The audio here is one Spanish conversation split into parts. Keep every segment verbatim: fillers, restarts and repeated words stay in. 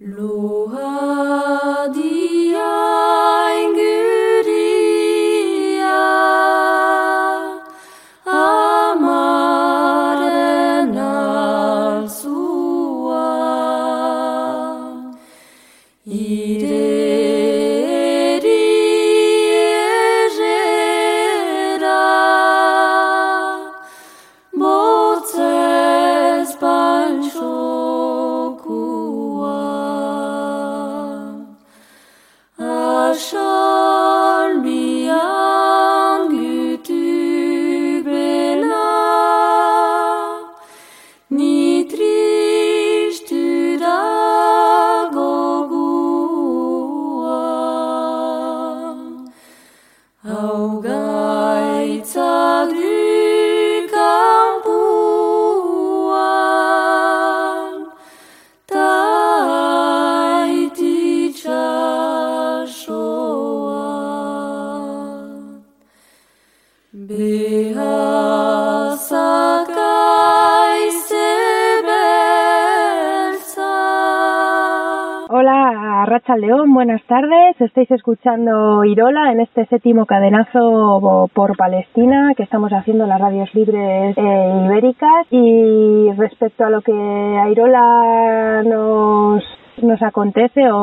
León, buenas tardes. Estáis escuchando Irola en este séptimo cadenazo por Palestina que estamos haciendo las radios libres eh, ibéricas. Y respecto a lo que a Irola nos nos acontece o,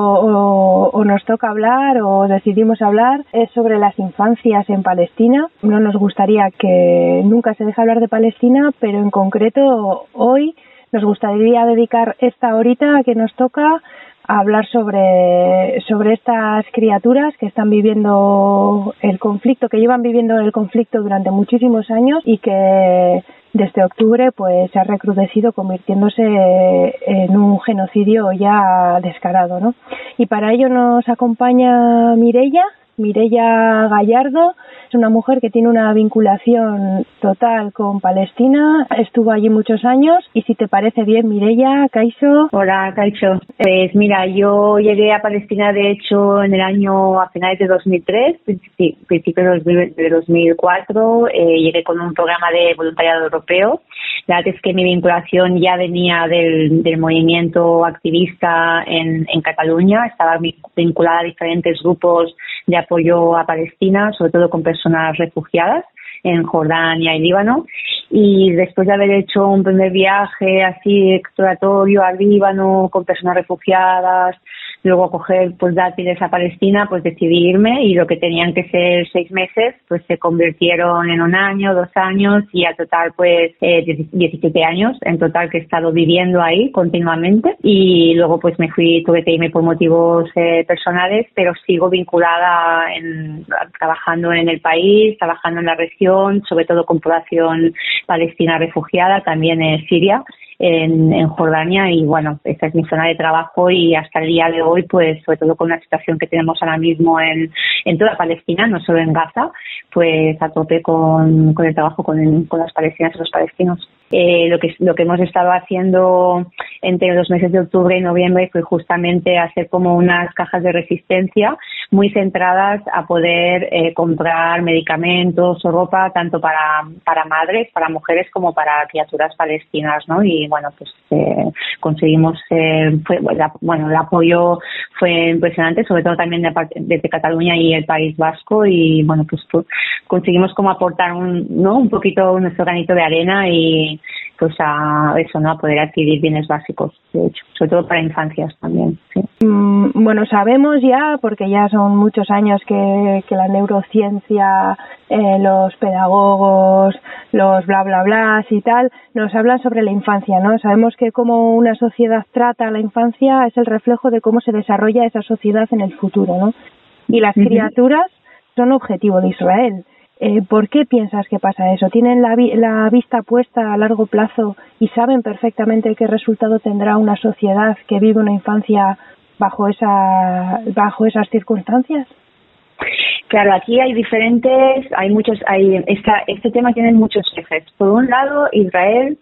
o, o nos toca hablar o decidimos hablar es sobre las infancias en Palestina. No nos gustaría que nunca se deje hablar de Palestina, pero en concreto hoy nos gustaría dedicar esta horita que nos toca a hablar sobre, sobre estas criaturas que están viviendo el conflicto, que llevan viviendo el conflicto durante muchísimos años y que desde octubre pues se ha recrudecido convirtiéndose en un genocidio ya descarado, ¿no? Y para ello nos acompaña Mireia, Mireia Gallardo. Es una mujer que tiene una vinculación total con Palestina, estuvo allí muchos años y si te parece bien, Mireia, Kaixo. Hola, Kaixo. Pues mira, yo llegué a Palestina de hecho en el año a finales de dos mil tres, principios de dos mil cuatro, eh, llegué con un programa de voluntariado europeo. La verdad es que mi vinculación ya venía del, del movimiento activista en, en Cataluña, estaba vinculada a diferentes grupos de apoyo a Palestina, sobre todo con personas refugiadas en Jordania y Líbano. Y después de haber hecho un primer viaje así exploratorio al Líbano con personas refugiadas, luego coger pues dátiles a Palestina, pues decidí irme y lo que tenían que ser seis meses pues se convirtieron en un año, dos años y al total pues eh, diecisiete años en total que he estado viviendo ahí continuamente. Y luego pues me fui, tuve que irme por motivos eh, personales, pero sigo vinculada en, trabajando en el país, trabajando en la región, sobre todo con población palestina refugiada, también en Siria, en, en Jordania, y bueno, esta es mi zona de trabajo y hasta el día de hoy, pues sobre todo con la situación que tenemos ahora mismo en, en toda Palestina, no solo en Gaza, pues a tope con, con el trabajo con, con las palestinas y los palestinos. Eh, lo que lo que hemos estado haciendo entre los meses de octubre y noviembre fue justamente hacer como unas cajas de resistencia muy centradas a poder eh, comprar medicamentos o ropa tanto para para madres, para mujeres como para criaturas palestinas, ¿no? Y bueno, pues eh, conseguimos eh, fue, bueno, el apoyo fue impresionante, sobre todo también de parte, desde Cataluña y el País Vasco, y bueno, pues, pues conseguimos como aportar un no un poquito nuestro granito de arena y pues a eso, ¿no? A poder adquirir bienes básicos, de hecho, sobre todo para infancias también, sí. Mm, bueno, sabemos ya, porque ya son muchos años que, que la neurociencia, eh, los pedagogos, los bla bla bla y tal, nos hablan sobre la infancia, ¿no? Sabemos que cómo una sociedad trata a la infancia es el reflejo de cómo se desarrolla esa sociedad en el futuro, ¿no? Y las uh-huh. criaturas son objetivo de Israel. Eh, ¿Por qué piensas que pasa eso? ¿Tienen la, vi- la vista puesta a largo plazo y saben perfectamente qué resultado tendrá una sociedad que vive una infancia bajo esa bajo esas circunstancias? Claro, aquí hay diferentes, hay muchos, hay esta, este tema tiene muchos ejes. Por un lado, Israel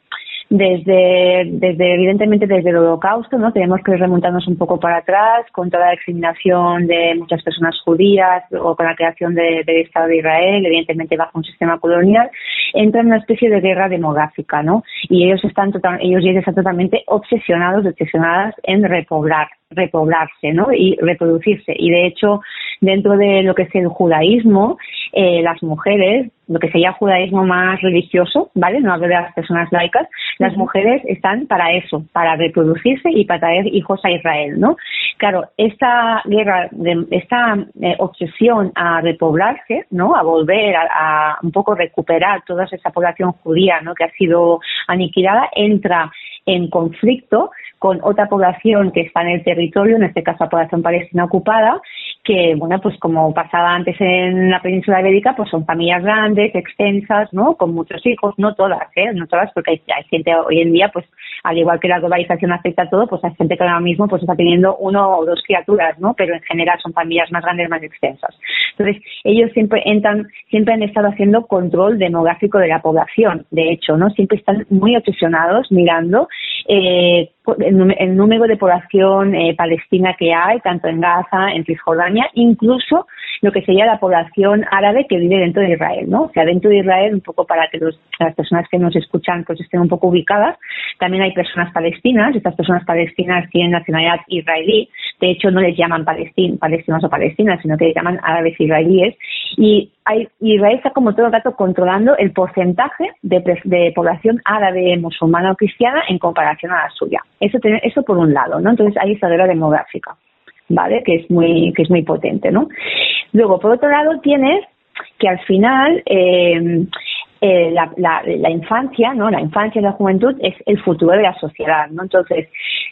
desde, desde evidentemente desde el Holocausto, ¿no? Tenemos que remontarnos un poco para atrás con toda la discriminación de muchas personas judías o con la creación de, del Estado de Israel, evidentemente bajo un sistema colonial, entra en una especie de guerra demográfica, ¿no? Y ellos están total, ellos y ellas están totalmente obsesionados, obsesionadas en repoblar, repoblarse, ¿no? Y reproducirse. Y de hecho, dentro de lo que es el judaísmo, eh, las mujeres, lo que sería judaísmo más religioso, ¿vale? No hablo de las personas laicas, las uh-huh. mujeres están para eso, para reproducirse y para traer hijos a Israel, ¿no? Claro, esta guerra, de, esta eh, obsesión a repoblarse, ¿no? A volver a, a un poco recuperar toda esa población judía, ¿no? Que ha sido aniquilada, entra en conflicto con otra población que está en el territorio, en este caso la población palestina ocupada, que, bueno, pues como pasaba antes en la península ibérica, pues son familias grandes, extensas, ¿no? Con muchos hijos, no todas, ¿eh? No todas, porque hay, hay gente hoy en día, pues al igual que la globalización afecta a todo, pues hay gente que ahora mismo pues está teniendo uno o dos criaturas, ¿no? Pero en general son familias más grandes, más extensas. Entonces, ellos siempre entran, siempre han estado haciendo control demográfico de la población, de hecho, ¿no? Siempre están muy obsesionados mirando eh, el, el número de población eh, palestina que hay, tanto en Gaza, en Cisjordania, incluso lo que sería la población árabe que vive dentro de Israel, ¿no? O sea, dentro de Israel, un poco para que los, las personas que nos escuchan pues estén un poco ubicadas, también hay personas palestinas, estas personas palestinas tienen nacionalidad israelí, de hecho no les llaman palestin, palestinos o palestinas, sino que les llaman árabes israelíes, y hay, Israel está como todo el rato controlando el porcentaje de, de población árabe, musulmana o cristiana en comparación a la suya. Eso, eso por un lado, ¿no? Entonces hay esa guerra demográfica, ¿vale? Que es muy, que es muy potente, ¿no? Luego, por otro lado, tienes que al final eh, eh, la, la, la infancia, ¿no? La infancia y la juventud es el futuro de la sociedad, ¿no? Entonces,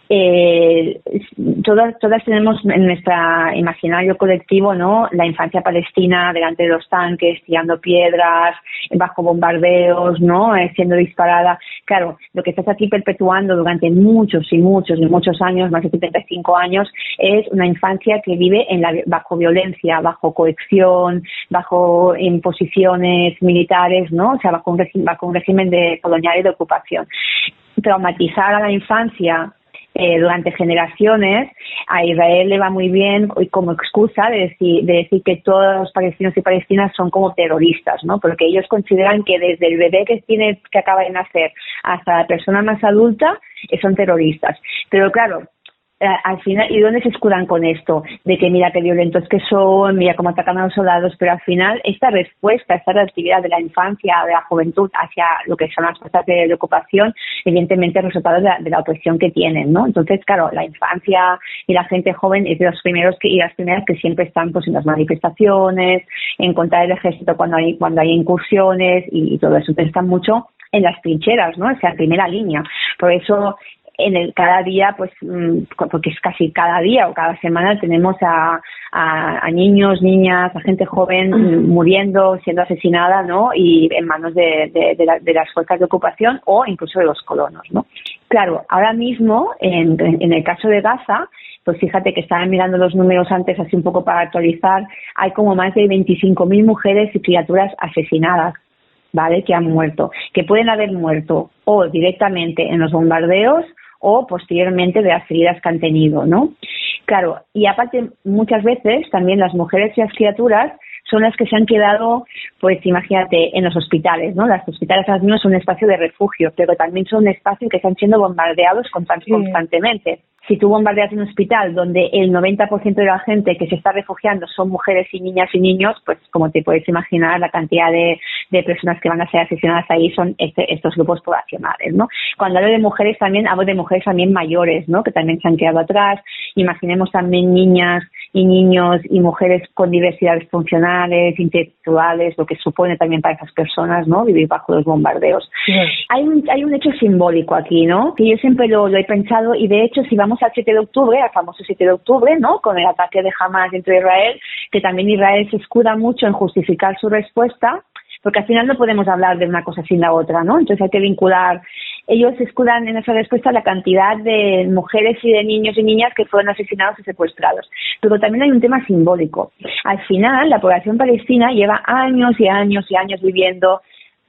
eh, todas, todas tenemos en nuestro imaginario colectivo, ¿no? La infancia palestina delante de los tanques, tirando piedras, bajo bombardeos, ¿no? Eh, siendo disparada. Claro, lo que estás aquí perpetuando durante muchos y muchos y muchos años, más de setenta y cinco años, es una infancia que vive en la, bajo violencia, bajo coerción, bajo imposiciones militares, ¿no? O sea, bajo un régimen, bajo un régimen de colonial y de ocupación. Traumatizar a la infancia Eh, durante generaciones, a Israel le va muy bien y como excusa de decir, de decir que todos los palestinos y palestinas son como terroristas, ¿no? Porque ellos consideran que desde el bebé que tiene que acaba de nacer hasta la persona más adulta eh, son terroristas. Pero claro, eh, al final, ¿y dónde se escudan con esto? De que mira qué violentos que son, mira cómo atacan a los soldados, pero al final esta respuesta, esta reactividad de la infancia, de la juventud hacia lo que son las fuerzas de, de ocupación, evidentemente es resultado de la, de la opresión que tienen, ¿no? Entonces, claro, la infancia y la gente joven es de los primeros que, y las primeras que siempre están pues en las manifestaciones, en contra del ejército cuando hay, cuando hay incursiones y, y todo eso. Entonces están mucho en las trincheras, ¿no? O sea, en primera línea. Por eso en el cada día, pues, porque es casi cada día o cada semana tenemos a, a, a niños, niñas, a gente joven muriendo, siendo asesinada, ¿no? Y en manos de, de, de, la, de las fuerzas de ocupación o incluso de los colonos, ¿no? Claro, ahora mismo, en, en el caso de Gaza, pues fíjate que estaban mirando los números antes así un poco para actualizar, hay como más de veinticinco mil mujeres y criaturas asesinadas, ¿vale? Que han muerto, que pueden haber muerto o directamente en los bombardeos o posteriormente de las heridas que han tenido, ¿no? Claro, y aparte muchas veces también las mujeres y las criaturas son las que se han quedado, pues imagínate, en los hospitales, ¿no? Los hospitales ahora mismo son un espacio de refugio, pero también son un espacio en que están siendo bombardeados constant- sí. constantemente. Si tú bombardeas un hospital donde el noventa por ciento de la gente que se está refugiando son mujeres y niñas y niños, pues como te puedes imaginar, la cantidad de, de personas que van a ser asesinadas ahí son este, estos grupos poblacionales, ¿no? Cuando hablo de mujeres también, hablo de mujeres también mayores, ¿no? Que también se han quedado atrás. Imaginemos también niñas y niños y mujeres con diversidades funcionales, intelectuales, lo que supone también para esas personas, ¿no? Vivir bajo los bombardeos. Sí. Hay un, hay un hecho simbólico aquí, ¿no? Que yo siempre lo, lo he pensado y de hecho si vamos al siete de octubre, al famoso siete de octubre, ¿no? Con el ataque de Hamas dentro de Israel, que también Israel se escuda mucho en justificar su respuesta, porque al final no podemos hablar de una cosa sin la otra, ¿no? Entonces hay que vincular. Ellos se escudan en esa respuesta la cantidad de mujeres y de niños y niñas que fueron asesinados y secuestrados. Pero también hay un tema simbólico. Al final, la población palestina lleva años y años y años viviendo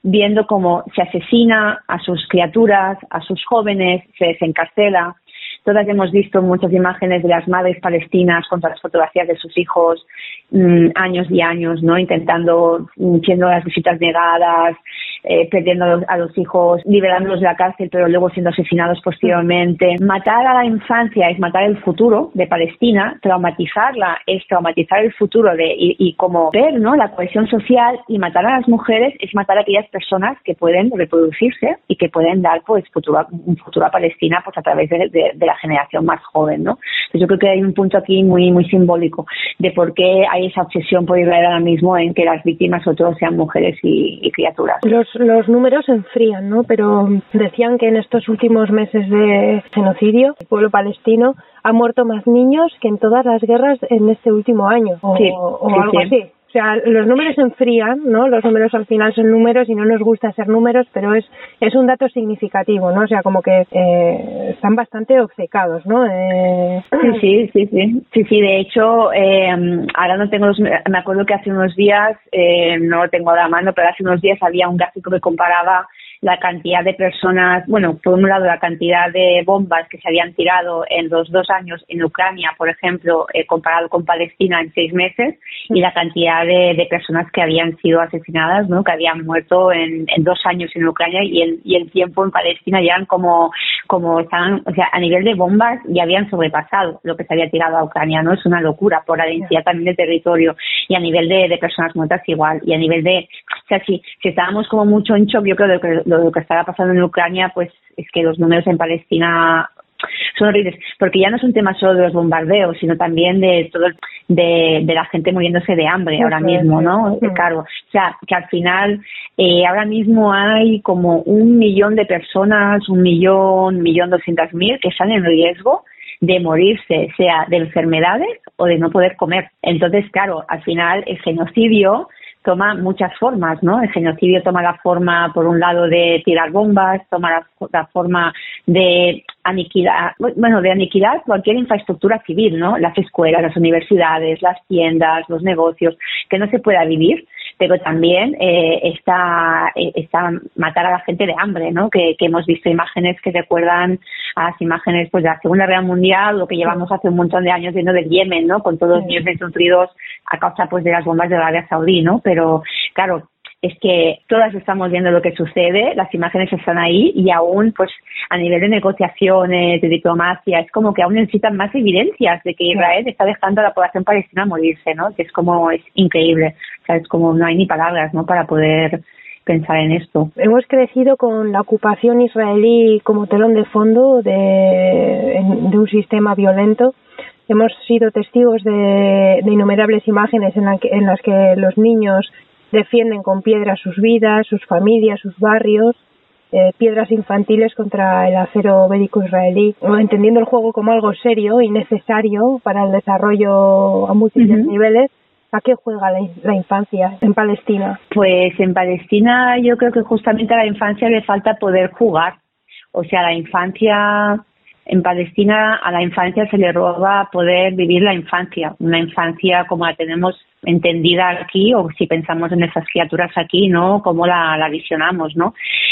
viendo cómo se asesina a sus criaturas, a sus jóvenes, se desencarcela. Todas hemos visto muchas imágenes de las madres palestinas con las fotografías de sus hijos, mmm, años y años, ¿no? Intentando, siendo las visitas negadas, eh, perdiendo a los, a los hijos, liberándolos de la cárcel, pero luego siendo asesinados posteriormente. Matar a la infancia es matar el futuro de Palestina, traumatizarla es traumatizar el futuro de y, y como ver, ¿no?, la cohesión social, y matar a las mujeres es matar a aquellas personas que pueden reproducirse y que pueden dar pues futuro, un futuro a Palestina pues a través de, de, de la generación más joven, ¿no? Entonces yo creo que hay un punto aquí muy muy simbólico de por qué hay esa obsesión por Israel ahora mismo en que las víctimas sobre todo sean mujeres y, y criaturas. Los, los números se enfrían, ¿no? Pero decían que en estos últimos meses de genocidio el pueblo palestino ha muerto más niños que en todas las guerras en este último año o, sí, o sí, algo sí. así. O sea, los números se enfrían, ¿no? Los números al final son números y no nos gusta ser números, pero es es un dato significativo, ¿no? O sea, como que eh, están bastante obcecados, ¿no? Eh... Sí, sí, sí, sí. Sí, sí, de hecho, eh, ahora no tengo los... Me acuerdo que hace unos días, eh, no lo tengo ahora a mano, pero hace unos días había un gráfico que comparaba la cantidad de personas, bueno, por un lado la cantidad de bombas que se habían tirado en los dos años en Ucrania, por ejemplo, eh, comparado con Palestina en seis meses, y la cantidad de, de personas que habían sido asesinadas, ¿no?, que habían muerto en, en dos años en Ucrania, y el, y el tiempo en Palestina ya eran como, como estaban, o sea, a nivel de bombas ya habían sobrepasado lo que se había tirado a Ucrania, ¿no? Es una locura por la densidad también del territorio, y a nivel de, de personas muertas igual, y a nivel de, o sea, si, si estábamos como mucho en shock, yo creo de que lo que estaba pasando en Ucrania, pues es que los números en Palestina son horribles, porque ya no es un tema solo de los bombardeos, sino también de todo el, de, de la gente muriéndose de hambre ahora mismo, ¿no? Sí. Claro, o sea, que al final eh, ahora mismo hay como un millón de personas, un millón, millón doscientas mil que están en riesgo de morirse, sea de enfermedades o de no poder comer. Entonces, claro, al final el genocidio toma muchas formas, ¿no? El genocidio toma la forma, por un lado, de tirar bombas, toma la, la forma de aniquilar, bueno, de aniquilar cualquier infraestructura civil, ¿no? Las escuelas, las universidades, las tiendas, los negocios, que no se pueda vivir, pero también eh, está, eh, está matar a la gente de hambre, ¿no? Que, que hemos visto imágenes que recuerdan a las imágenes pues de la Segunda Guerra Mundial, lo que llevamos hace un montón de años viendo del Yemen, ¿no? Con todos los niños desnutridos a causa pues de las bombas de Arabia Saudí, ¿no? Pero claro, es que todas estamos viendo lo que sucede, las imágenes están ahí, y aún pues a nivel de negociaciones, de diplomacia, es como que aún necesitan más evidencias de que Israel está dejando a la población palestina morirse, ¿no? Que es como, es increíble, o sea, es como no hay ni palabras, ¿no?, para poder pensar en esto. Hemos crecido con la ocupación israelí como telón de fondo de, de un sistema violento. Hemos sido testigos de, de innumerables imágenes en, la que, en las que los niños defienden con piedras sus vidas, sus familias, sus barrios, eh, piedras infantiles contra el acero bélico israelí, entendiendo el juego como algo serio y necesario para el desarrollo a múltiples uh-huh. niveles. ¿A qué juega la, la infancia en Palestina? Pues en Palestina yo creo que justamente a la infancia le falta poder jugar. O sea, la infancia... En Palestina a la infancia se le roba poder vivir la infancia, una infancia como la tenemos entendida aquí, o si pensamos en esas criaturas aquí, ¿no?, como la, la visionamos, ¿no?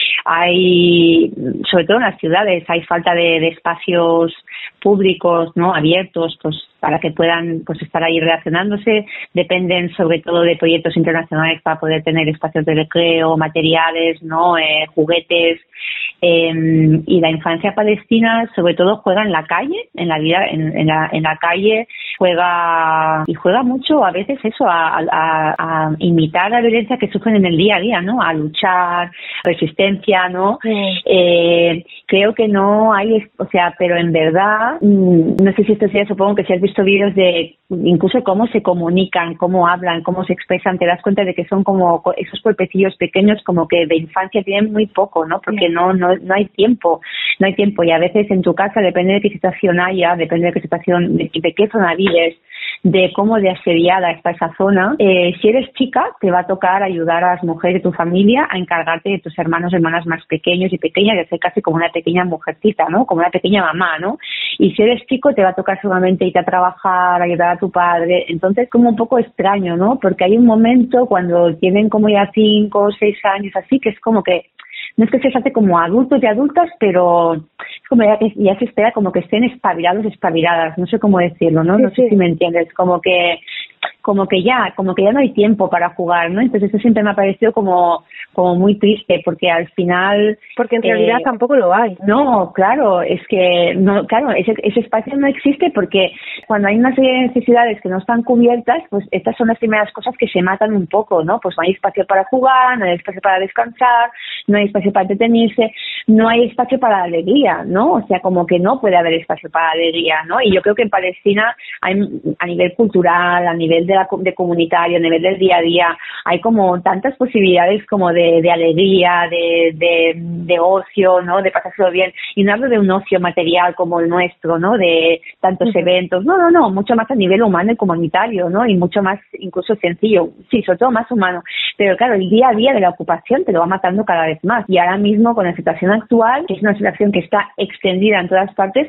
Hay, sobre todo en las ciudades, hay falta de, de espacios públicos, ¿no?, abiertos, pues para que puedan pues estar ahí relacionándose. Dependen sobre todo de proyectos internacionales para poder tener espacios de recreo, materiales, ¿no?, eh, juguetes. Eh, y la infancia palestina sobre todo juega en la calle, en la vida, en, en, la, en la calle juega y juega mucho a veces eso, a, a, a imitar la violencia que sufren en el día a día, ¿no? A luchar, resistencia, ¿no? Sí. Eh, creo que no hay, o sea, pero en verdad, no sé si esto sea, supongo que si has visto vídeos de incluso cómo se comunican, cómo hablan, cómo se expresan, te das cuenta de que son como esos cuerpecillos pequeños, como que de infancia tienen muy poco, ¿no? Porque sí. no, no, no hay tiempo, no hay tiempo, y a veces en tu casa, depende de qué situación haya, depende de qué situación, de, de qué zona vives, de cómo de asediada está esa zona. Eh, si eres chica, te va a tocar ayudar a las mujeres de tu familia a encargarte de tus hermanos y hermanas más pequeños y pequeñas, de ser casi como una pequeña mujercita, ¿no? Como una pequeña mamá, ¿no? Y si eres chico, te va a tocar seguramente irte a trabajar, ayudar a tu padre. Entonces, como un poco extraño, ¿no? Porque hay un momento cuando tienen como ya cinco o seis años, así, que es como que no es que se hace como adultos y adultas, pero es como ya que ya se espera como que estén espabilados, espabiladas, no sé cómo decirlo, ¿no? Sí, no sé sí. si me entiendes, como que como que ya, como que ya no hay tiempo para jugar, ¿no? Entonces eso siempre me ha parecido como como muy triste, porque al final... Porque en realidad eh, tampoco lo hay. No, claro, es que, no, claro, ese, ese espacio no existe porque cuando hay una serie de necesidades que no están cubiertas, pues estas son las primeras cosas que se matan un poco, ¿no? Pues no hay espacio para jugar, no hay espacio para descansar, no hay espacio para entretenirse, no hay espacio para la alegría, ¿no? O sea, como que no puede haber espacio para la alegría, ¿no? Y yo creo que en Palestina hay, a nivel cultural, a nivel de, la, de comunitario, a nivel del día a día, hay como tantas posibilidades como de, de alegría, de, de, de ocio, ¿no? De pasárselo bien. Y no hablo de un ocio material como el nuestro, ¿no? De tantos uh-huh. eventos. No, no, no. Mucho más a nivel humano y comunitario, ¿no? Y mucho más incluso sencillo. Sí, sobre todo más humano. Pero claro, el día a día de la ocupación te lo va matando cada vez más. Y ahora mismo, con la situación actual, que es una situación que está extendida en todas partes,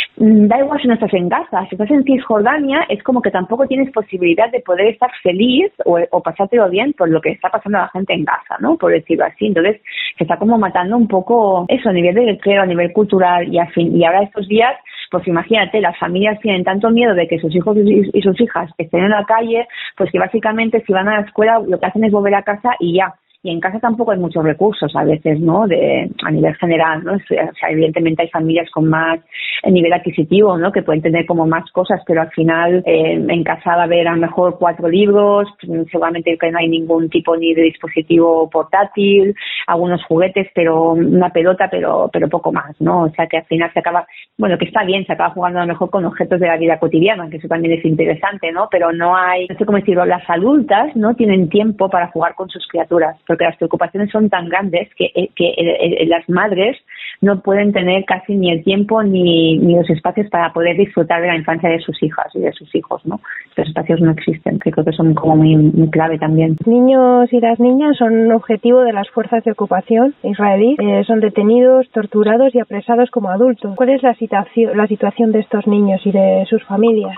da igual si no estás en Gaza. Si estás en Cisjordania, es como que tampoco tienes posibilidad de poder estar feliz o, o pasártelo bien por lo que está pasando a la gente en Gaza, ¿no? Por decirlo así. Entonces, se está como matando un poco eso a nivel de recreo, a nivel cultural, y, a fin, y ahora estos días, pues imagínate, las familias tienen tanto miedo de que sus hijos y sus hijas estén en la calle, pues que básicamente si van a la escuela lo que hacen es volver a casa y ya. Y en casa tampoco hay muchos recursos a veces, ¿no? De a nivel general, ¿no? O sea, evidentemente hay familias con más nivel adquisitivo, ¿no? Que pueden tener como más cosas, pero al final eh, en casa va a haber a lo mejor cuatro libros, seguramente que no hay ningún tipo ni de dispositivo portátil, algunos juguetes, pero una pelota, pero pero poco más, ¿no? O sea que al final se acaba, bueno, que está bien, se acaba jugando a lo mejor con objetos de la vida cotidiana, que eso también es interesante, ¿no? Pero no hay, no sé cómo decirlo, las adultas no tienen tiempo para jugar con sus criaturas, porque las preocupaciones son tan grandes que, que el, el, las madres no pueden tener casi ni el tiempo ni, ni los espacios para poder disfrutar de la infancia de sus hijas y de sus hijos, ¿no? Los espacios no existen, que creo que son como muy, muy clave también. Los niños y las niñas son objetivo de las fuerzas de ocupación israelí, eh, son detenidos, torturados y apresados como adultos. ¿Cuál es la situación, la situación de estos niños y de sus familias?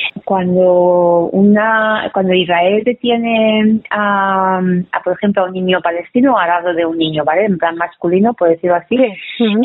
Cuando una cuando Israel detiene a, a por ejemplo a un niño palestino, al lado de un niño, ¿vale? En plan masculino, por decirlo así, sí. uh-huh.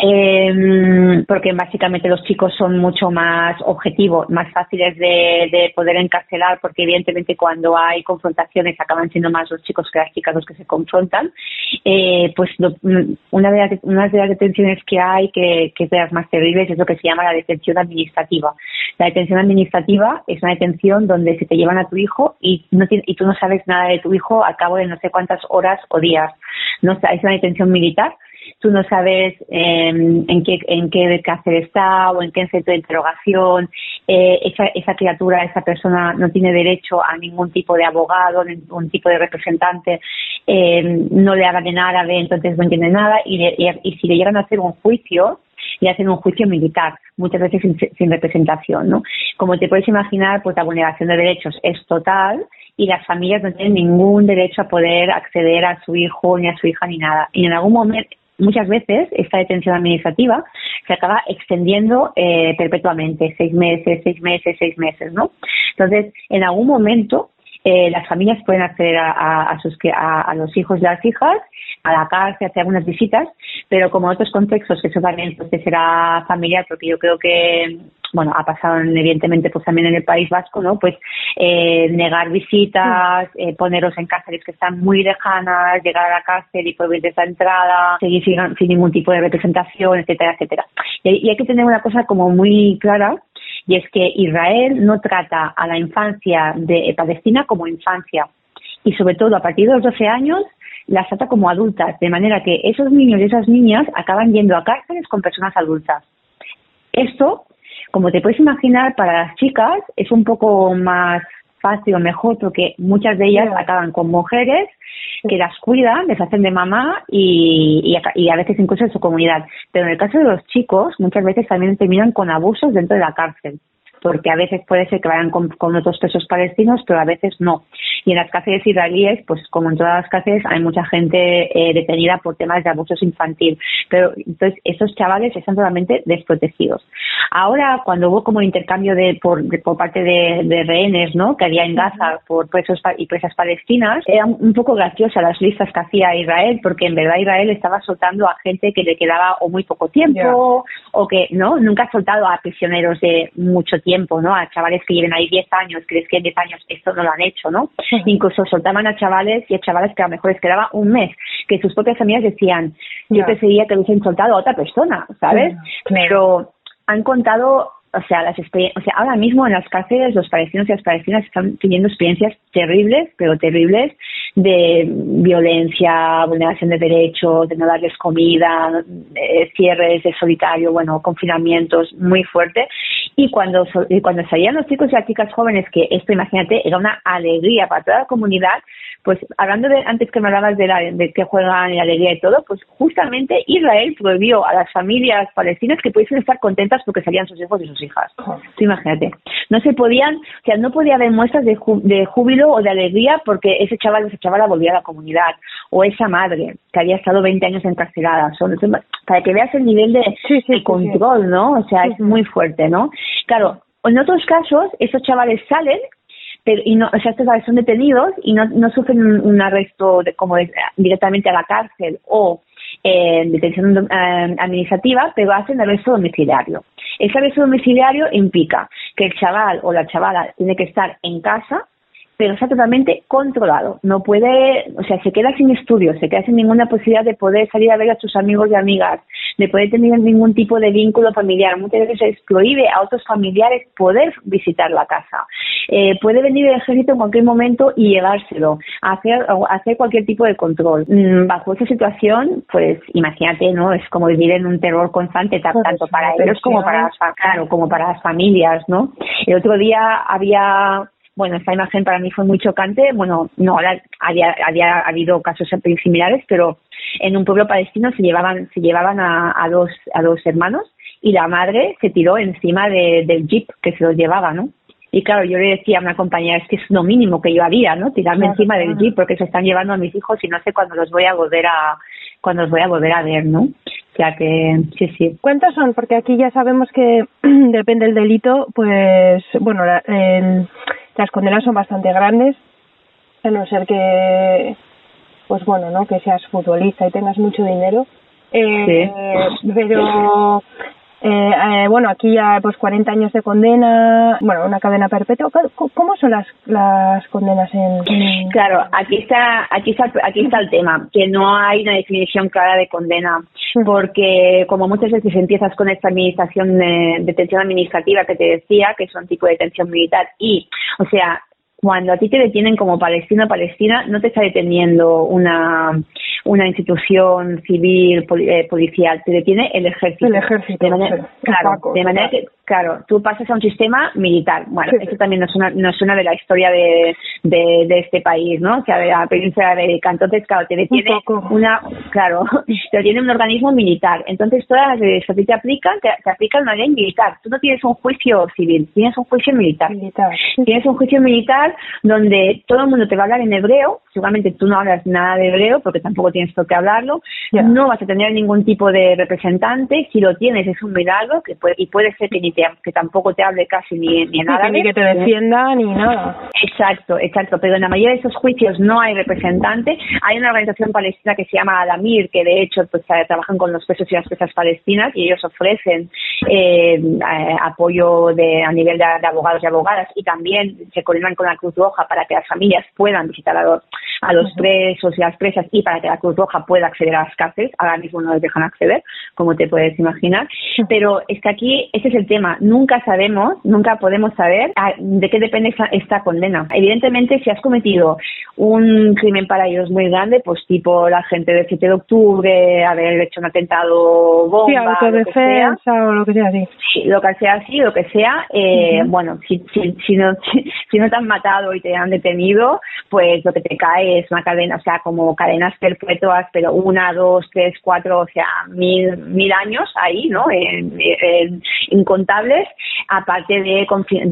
eh, porque básicamente los chicos son mucho más objetivos, más fáciles de, de poder encarcelar, porque evidentemente cuando hay confrontaciones acaban siendo más los chicos que las chicas los que se confrontan. Eh, pues lo, una de las una de las detenciones que hay, que, que es de las más terribles, es lo que se llama la detención administrativa. La detención administrativa es una detención donde se te llevan a tu hijo y no te, y tú no sabes nada de tu hijo al cabo de no sé cuántas horas o días. No es una detención militar. Tú no sabes eh, en qué en qué cárcel está o en qué centro de interrogación. Eh, esa, esa criatura, esa persona no tiene derecho a ningún tipo de abogado, ningún tipo de representante. Eh, no le hablan en árabe, entonces no entiende nada. Y, le, y, y si le llegan a hacer un juicio, y hacen un juicio militar, muchas veces sin, sin representación, ¿no? Como te puedes imaginar, pues la vulneración de derechos es total y las familias no tienen ningún derecho a poder acceder a su hijo, ni a su hija, ni nada. Y en algún momento, muchas veces, esta detención administrativa se acaba extendiendo eh, perpetuamente, seis meses, seis meses, seis meses, ¿no? Entonces, en algún momento, eh, las familias pueden acceder a, a, a, sus, a, a los hijos y las hijas, a la cárcel, hacer algunas visitas, pero como en otros contextos, que eso también pues, será familiar, porque yo creo que, bueno, ha pasado evidentemente pues también en el País Vasco, ¿no? Pues eh, negar visitas, eh, poneros en cárceles que están muy lejanas, llegar a la cárcel y prohibir esa entrada, seguir sin, sin ningún tipo de representación, etcétera, etcétera. Y, y hay que tener una cosa como muy clara, y es que Israel no trata a la infancia de Palestina como infancia, y sobre todo a partir de los doce años las trata como adultas, de manera que esos niños y esas niñas acaban yendo a cárceles con personas adultas. Esto, como te puedes imaginar, para las chicas es un poco más fácil o mejor, porque muchas de ellas acaban con mujeres que las cuidan, les hacen de mamá y, y, a, y a veces incluso en su comunidad. Pero en el caso de los chicos, muchas veces también terminan con abusos dentro de la cárcel. porque a veces puede ser que vayan con, con otros presos palestinos, pero a veces no. Y en las cárceles israelíes, pues como en todas las cárceles, hay mucha gente eh, detenida por temas de abusos infantil. Pero entonces esos chavales están totalmente desprotegidos. Ahora, cuando hubo como intercambio de por, de, por parte de, de rehenes, ¿no?, que había en Gaza por presos y presas palestinas, eran un poco graciosas las listas que hacía Israel, porque en verdad Israel estaba soltando a gente que le quedaba o muy poco tiempo, yeah. o que no nunca ha soltado a prisioneros de mucho tiempo, ¿no?, a chavales que lleven ahí diez años, que les queden diez años, esto no lo han hecho, ¿no? Uh-huh. Incluso soltaban a chavales y a chavales que a lo mejor les quedaba un mes, que sus propias familias decían, yo yeah. prefería que hubiesen soltado a otra persona, ¿sabes? Uh-huh. Pero han contado, o sea, las experiencias, o sea, ahora mismo en las cárceles los palestinos y las palestinas están teniendo experiencias terribles, pero terribles, de violencia, vulneración de derechos, de no darles comida, eh, cierres de solitario, bueno, confinamientos muy fuertes. Y cuando y cuando salían los chicos y las chicas jóvenes, que esto, imagínate, era una alegría para toda la comunidad, pues hablando de, antes que me hablabas de, la, de que juegan y la alegría y todo, pues justamente Israel prohibió a las familias palestinas que pudiesen estar contentas porque salían sus hijos y sus hijas. Oh. Tú imagínate. No se podían, o sea, no podía haber muestras de, ju, de júbilo o de alegría porque ese chaval o esa chavala volvía a la comunidad, o esa madre que había estado veinte años encarcelada. Son, para que veas el nivel de, sí, sí, de control, sí, sí. ¿no? O sea, sí, es sí. muy fuerte, ¿no? Claro, en otros casos, esos chavales salen, pero y no, o sea, estos chavales son detenidos y no, no sufren un, un arresto de, como de, directamente a la cárcel o eh, detención eh, administrativa, pero hacen arresto domiciliario. Ese arresto domiciliario implica que el chaval o la chavala tiene que estar en casa, pero está totalmente controlado. No puede, o sea, se queda sin estudios, se queda sin ninguna posibilidad de poder salir a ver a sus amigos y amigas, de poder tener ningún tipo de vínculo familiar. Muchas veces se prohíbe a otros familiares poder visitar la casa. Eh, puede venir el ejército en cualquier momento y llevárselo, hacer, hacer cualquier tipo de control. Mm, bajo esa situación, pues imagínate, ¿no? Es como vivir en un terror constante, t- tanto para ellos como para las, claro, como para las familias, ¿no? El otro día había... Bueno, esta imagen para mí fue muy chocante. Bueno, no, ahora había, había habido casos similares, pero en un pueblo palestino se llevaban se llevaban a, a dos a dos hermanos y la madre se tiró encima de, del jeep que se los llevaba, ¿no? Y claro, yo le decía a una compañera, es que es lo mínimo que yo haría, ¿no? Tirarme claro, encima claro. del jeep porque se están llevando a mis hijos y no sé cuándo los voy a volver a cuando los voy a volver a ver, ¿no? O sea que, sí, sí. ¿Cuántos son? Porque aquí ya sabemos que depende del delito, pues, bueno, la, el, las condenas son bastante grandes, a no ser que, pues bueno, ¿no? Que seas futbolista y tengas mucho dinero. Eh, sí. Pero... Eh, eh, bueno, aquí ya pues cuarenta años de condena, bueno, una cadena perpetua. ¿Cómo son las las condenas en, en... Claro, aquí está aquí está aquí está el tema, que no hay una definición clara de condena, porque como muchas veces empiezas con esta administración de detención administrativa que te decía, que son tipo de detención militar y, o sea, cuando a ti te detienen como palestino o palestina, no te está deteniendo una una institución civil poli, eh, policial, te detiene el ejército. El ejército, de manera, sí, claro, Paco, de manera que, claro, tú pasas a un sistema militar. Bueno, sí, eso también nos suena, nos suena de la historia de, de, de este país, ¿no? O sea, de la península ibérica. Entonces, claro, te detiene un una, claro, te detiene un organismo militar. Entonces, todas las leyes que a ti te aplican, te, te aplican una ley militar. Tú no tienes un juicio civil, tienes un juicio militar. militar. Tienes un juicio militar donde todo el mundo te va a hablar en hebreo. Seguramente tú no hablas nada de hebreo porque tampoco tienes por qué hablarlo. Yeah. No vas a tener ningún tipo de representante. Si lo tienes es un milagro, que puede, y puede ser que, ni te, que tampoco te hable casi ni, ni en sí, árabe. Ni que te defienda ni nada. Exacto, exacto. Pero en la mayoría de esos juicios no hay representante. Hay una organización palestina que se llama Al-Amir, que de hecho pues trabajan con los presos y las presas palestinas y ellos ofrecen eh, eh, apoyo de, a nivel de, de abogados y abogadas y también se coordinan con la Cruz Roja para que las familias puedan visitar a los, a los presos y las presas y para que la Cruz Roja pueda acceder a las cárceles. Ahora mismo no les dejan acceder, como te puedes imaginar. Pero es que aquí ese es el tema. Nunca sabemos, nunca podemos saber de qué depende esta, esta condena. Evidentemente, si has cometido un crimen para ellos muy grande, pues tipo la gente del siete de octubre, haber hecho un atentado bomba, sí, autodefensa o lo que sea así. Sí, lo que sea así, lo que sea, eh, uh-huh. bueno, si, si, si, no, si, si no te han matado y te han detenido, pues lo que te cae es una cadena, o sea, como cadenas perpetuas, pero una, dos, tres, cuatro, o sea, mil, mil años ahí, ¿no? En, en, en, contables, aparte de,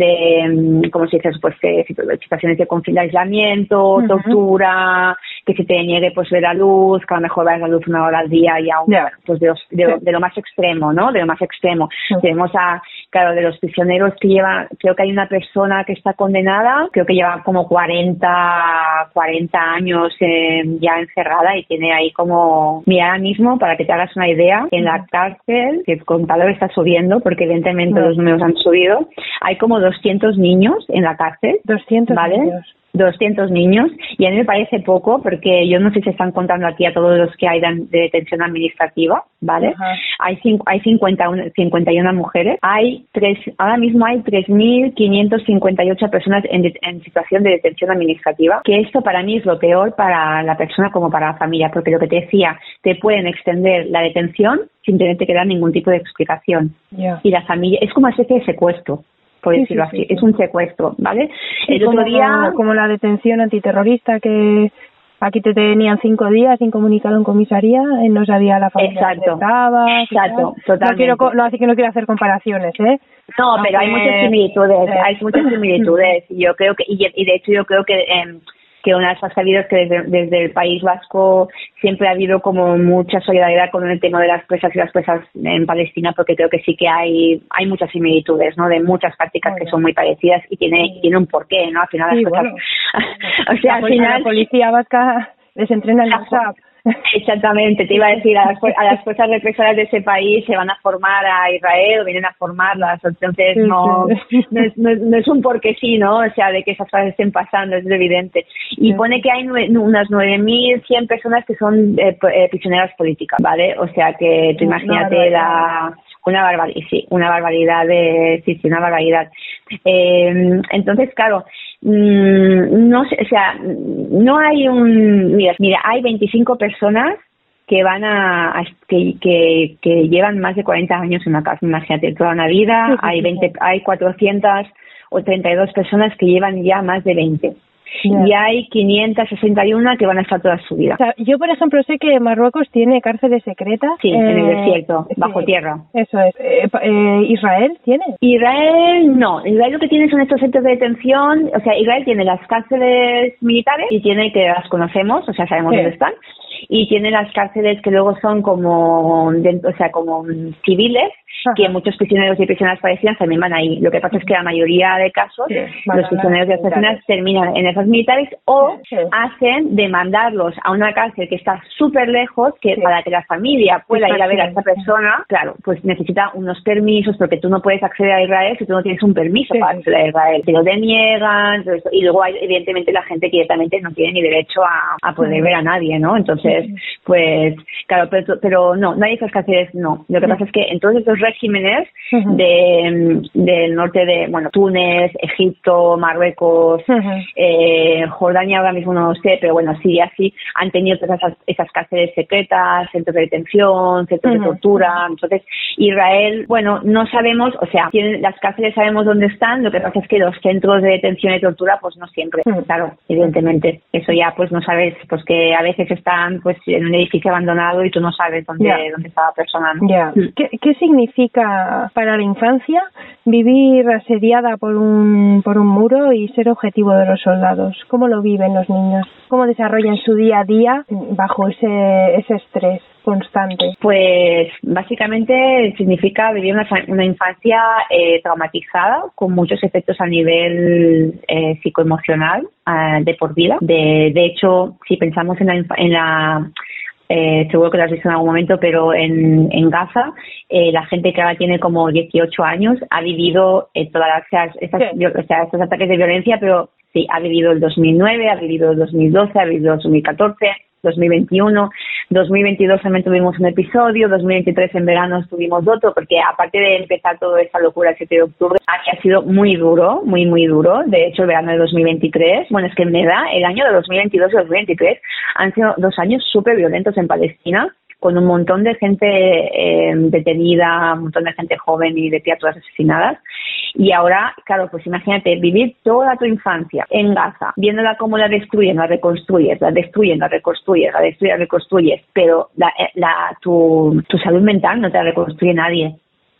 de ¿cómo se dice? Pues de situaciones de, de aislamiento, uh-huh. tortura, que se te niegue pues ver la luz, que a lo mejor veas la luz una hora al día y aún, yeah. pues de, de, sí. de lo más extremo, ¿no? De lo más extremo. Sí. Tenemos a, claro, de los prisioneros que llevan, creo que hay una persona que está condenada, creo que lleva como cuarenta, cuarenta años eh, ya encerrada y tiene ahí como, mira, ahora mismo, para que te hagas una idea, en la cárcel, que el contador está subiendo, porque evidentemente no. los números han subido, hay como doscientos niños en la cárcel. doscientos ¿vale? niños. doscientos niños, y a mí me parece poco porque yo no sé si están contando aquí a todos los que hay de detención administrativa, ¿vale? Uh-huh. Hay cinco, hay cincuenta y una mujeres, hay tres, ahora mismo hay tres mil quinientas cincuenta y ocho personas en, de, en situación de detención administrativa, que esto para mí es lo peor para la persona como para la familia, porque lo que te decía, te pueden extender la detención sin tener que dar ningún tipo de explicación. Yeah. Y la familia, es como una especie de secuestro, por sí, decirlo sí, así, sí, sí. es un secuestro, ¿vale? Sí, el otro como, día... Como la detención antiterrorista, que aquí te tenían cinco días incomunicado en comisaría, no sabía la familia exacto, que estaba... Exacto, totalmente. No quiero, no, así que no quiero hacer comparaciones, ¿eh? No, Aunque, pero hay muchas similitudes, eh, hay muchas similitudes, y yo creo que, y, y de hecho yo creo que... Eh, que una de las sabido es que desde, desde el País Vasco siempre ha habido como mucha solidaridad con el tema de las presas y las presas en Palestina, porque creo que sí que hay hay muchas similitudes, ¿no? De muchas prácticas bueno. que son muy parecidas y tiene sí. tiene un porqué, ¿no? Al final sí, las cosas... Bueno. o sea, al final... La policía vasca les entrena el WhatsApp. Exactamente, te iba a decir, a las, a las fuerzas represorias de ese país se van a formar a Israel o vienen a formarlas, entonces sí, no, sí. no, es, no, no es un porque sí, ¿no? O sea, de que esas cosas estén pasando, es evidente. Y sí. pone que hay nueve, unas nueve mil cien personas que son eh, eh, prisioneras políticas, ¿vale? O sea, que tú imagínate la... Una barbaridad, sí, una barbaridad de... Sí, sí, una barbaridad. Eh, entonces, claro... no sé, o sea, no hay un mira, mira hay veinticinco personas que van a, a que, que que llevan más de cuarenta años en la cárcel, imagínate, toda una vida. Sí, sí, hay veinte, sí. hay cuatrocientas treinta y dos personas que llevan ya más de veinte. Yeah. Y hay quinientas sesenta y uno que van a estar toda su vida. O sea, yo, por ejemplo, sé que Marruecos tiene cárceles secretas. Sí, eh, en el desierto, bajo sí, tierra. Eso es. Eh, eh, ¿Israel tiene? Israel no. Israel lo que tiene son estos centros de detención. O sea, Israel tiene las cárceles militares y tiene que las conocemos, o sea, sabemos sí. dónde están. Y tiene las cárceles que luego son como, de, o sea, como civiles, Ajá. que muchos prisioneros y prisioneras palestinas también van ahí. Lo que pasa es que la mayoría de casos, sí, los prisioneros y las prisioneras terminan en esas militares o sí. hacen de mandarlos a una cárcel que está súper lejos, que sí. para que la familia pueda sí, ir a ver a esta persona, claro, pues necesita unos permisos, porque tú no puedes acceder a Israel si tú no tienes un permiso sí. para acceder a Israel. Te lo deniegan, y luego hay, evidentemente la gente que directamente no tiene ni derecho a, a poder sí. ver a nadie, ¿no? Entonces, pues, claro, pero, pero no, no hay esas cárceles, no. Lo que sí. pasa es que en todos estos regímenes uh-huh. de, del norte de, bueno, Túnez, Egipto, Marruecos, uh-huh. eh, Jordania ahora mismo no lo sé, pero bueno, Siria sí, han tenido todas esas, esas cárceles secretas, centros de detención, centros uh-huh. de tortura. Entonces, Israel, bueno, no sabemos, o sea, tienen, las cárceles sabemos dónde están, lo que pasa es que los centros de detención y tortura, pues no siempre, uh-huh. claro, evidentemente. Eso ya, pues no sabes, pues que a veces están pues en un edificio abandonado y tú no sabes dónde, yeah. dónde está la persona, ¿no? Yeah. ¿Qué, ¿Qué significa para la infancia vivir asediada por un por un muro y ser objetivo de los soldados? ¿Cómo lo viven los niños? ¿Cómo desarrollan su día a día bajo ese ese estrés constante? Pues básicamente significa vivir una, una infancia eh, traumatizada, con muchos efectos a nivel eh, psicoemocional eh, de por vida. De, de hecho, si pensamos en la, en la Eh, seguro que lo has visto en algún momento, pero en, en Gaza, eh, la gente que ahora tiene como dieciocho años ha vivido eh, todas las, estas, sí. o sea, estos ataques de violencia, pero sí, ha vivido el dos mil nueve, ha vivido el dos mil doce, ha vivido el dos mil catorce, dos mil veintiuno, dos mil veintidós también tuvimos un episodio, dos mil veintitrés en verano tuvimos otro, porque aparte de empezar toda esta locura el siete de octubre, ha sido muy duro, muy, muy duro. De hecho, el verano de dos mil veintitrés, bueno, es que en verdad, el año de dos mil veintidós y dos mil veintitrés han sido dos años súper violentos en Palestina, con un montón de gente eh, detenida, un montón de gente joven y de criaturas asesinadas. Y ahora, claro, pues imagínate, vivir toda tu infancia en Gaza, viéndola cómo la destruyen, la reconstruyes, la destruyen, la reconstruyes, la destruyen, la reconstruyes, pero la, la, tu, tu salud mental no te la reconstruye nadie.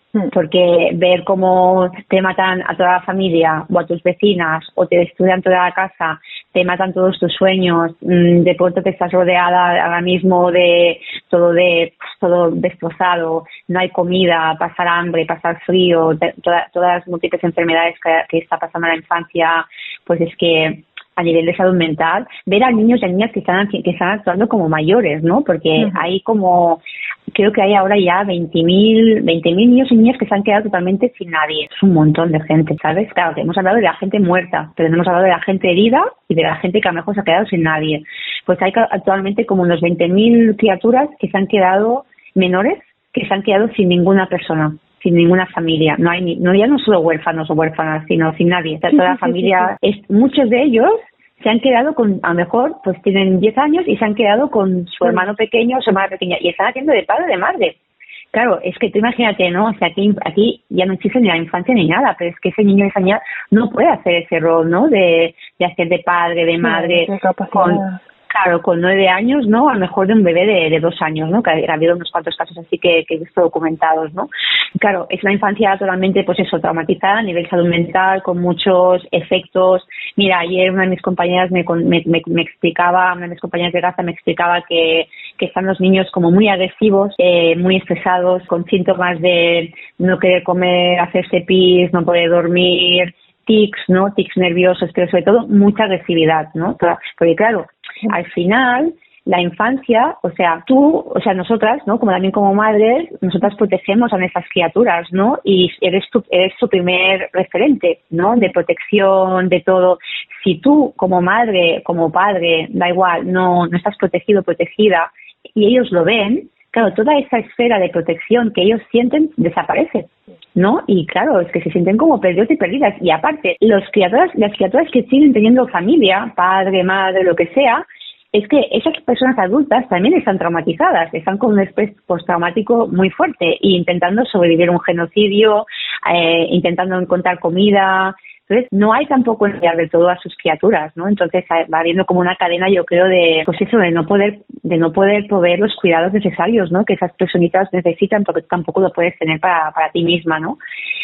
Porque ver cómo te matan a toda la familia o a tus vecinas o te destruyan toda la casa, te matan todos tus sueños, de pronto te estás rodeada ahora mismo de todo de todo destrozado, no hay comida, pasar hambre, pasar frío, toda, todas las múltiples enfermedades que, que está pasando en la infancia, pues es que a nivel de salud mental, ver a niños y a niñas que están que están actuando como mayores, ¿no? Porque uh-huh. hay como, creo que hay ahora ya veinte mil niños y niñas que se han quedado totalmente sin nadie. Es un montón de gente, ¿sabes? Claro, que hemos hablado de la gente muerta, pero no hemos hablado de la gente herida y de la gente que a lo mejor se ha quedado sin nadie. Pues hay actualmente como unos veinte mil criaturas que se han quedado, menores, que se han quedado sin ninguna persona, sin ninguna familia. No hay ni, no ya no solo huérfanos o huérfanas, sino sin nadie. O sea, toda la familia, es, muchos de ellos se han quedado con, a lo mejor, pues tienen diez años y se han quedado con su hermano pequeño o su hermana pequeña y están haciendo de padre o de madre. Claro, es que tú imagínate, ¿no? O sea, aquí, aquí ya no existe ni la infancia ni nada, pero es que ese niño y esa niña no puede hacer ese rol, ¿no? De, de hacer de padre, de madre, sí, con, claro, con nueve años, ¿no? A lo mejor de un bebé de, de dos años, ¿no? Que ha, ha habido unos cuantos casos así que, que he visto documentados, ¿no? Claro, es una infancia totalmente, pues eso, traumatizada a nivel salud mental, con muchos efectos. Mira, ayer una de mis compañeras me, me, me, me explicaba, una de mis compañeras de Gaza me explicaba que, que están los niños como muy agresivos, eh, muy estresados, con síntomas de no querer comer, hacerse pis, no poder dormir, tics, ¿no? Tics nerviosos, pero sobre todo mucha agresividad, ¿no? Porque claro, al final la infancia, o sea, tú, o sea, nosotras, ¿no? Como también como madres, nosotras protegemos a nuestras criaturas, ¿no? Y eres tu, eres tu primer referente, ¿no? De protección, de todo. Si tú, como madre, como padre, da igual, no, no estás protegido, protegida, y ellos lo ven, claro, toda esa esfera de protección que ellos sienten desaparece, ¿no? Y claro, es que se sienten como perdidos y perdidas. Y aparte, los criaturas, las criaturas que siguen teniendo familia, padre, madre, lo que sea, es que esas personas adultas también están traumatizadas, están con un estrés postraumático muy fuerte e intentando sobrevivir a un genocidio, eh, intentando encontrar comida. Entonces, no hay tampoco enviar de todo a sus criaturas, ¿no? Entonces, va habiendo como una cadena, yo creo, de, pues eso, de no poder, de no poder proveer los cuidados necesarios, ¿no? Que esas personitas necesitan, porque tampoco lo puedes tener para, para ti misma, ¿no?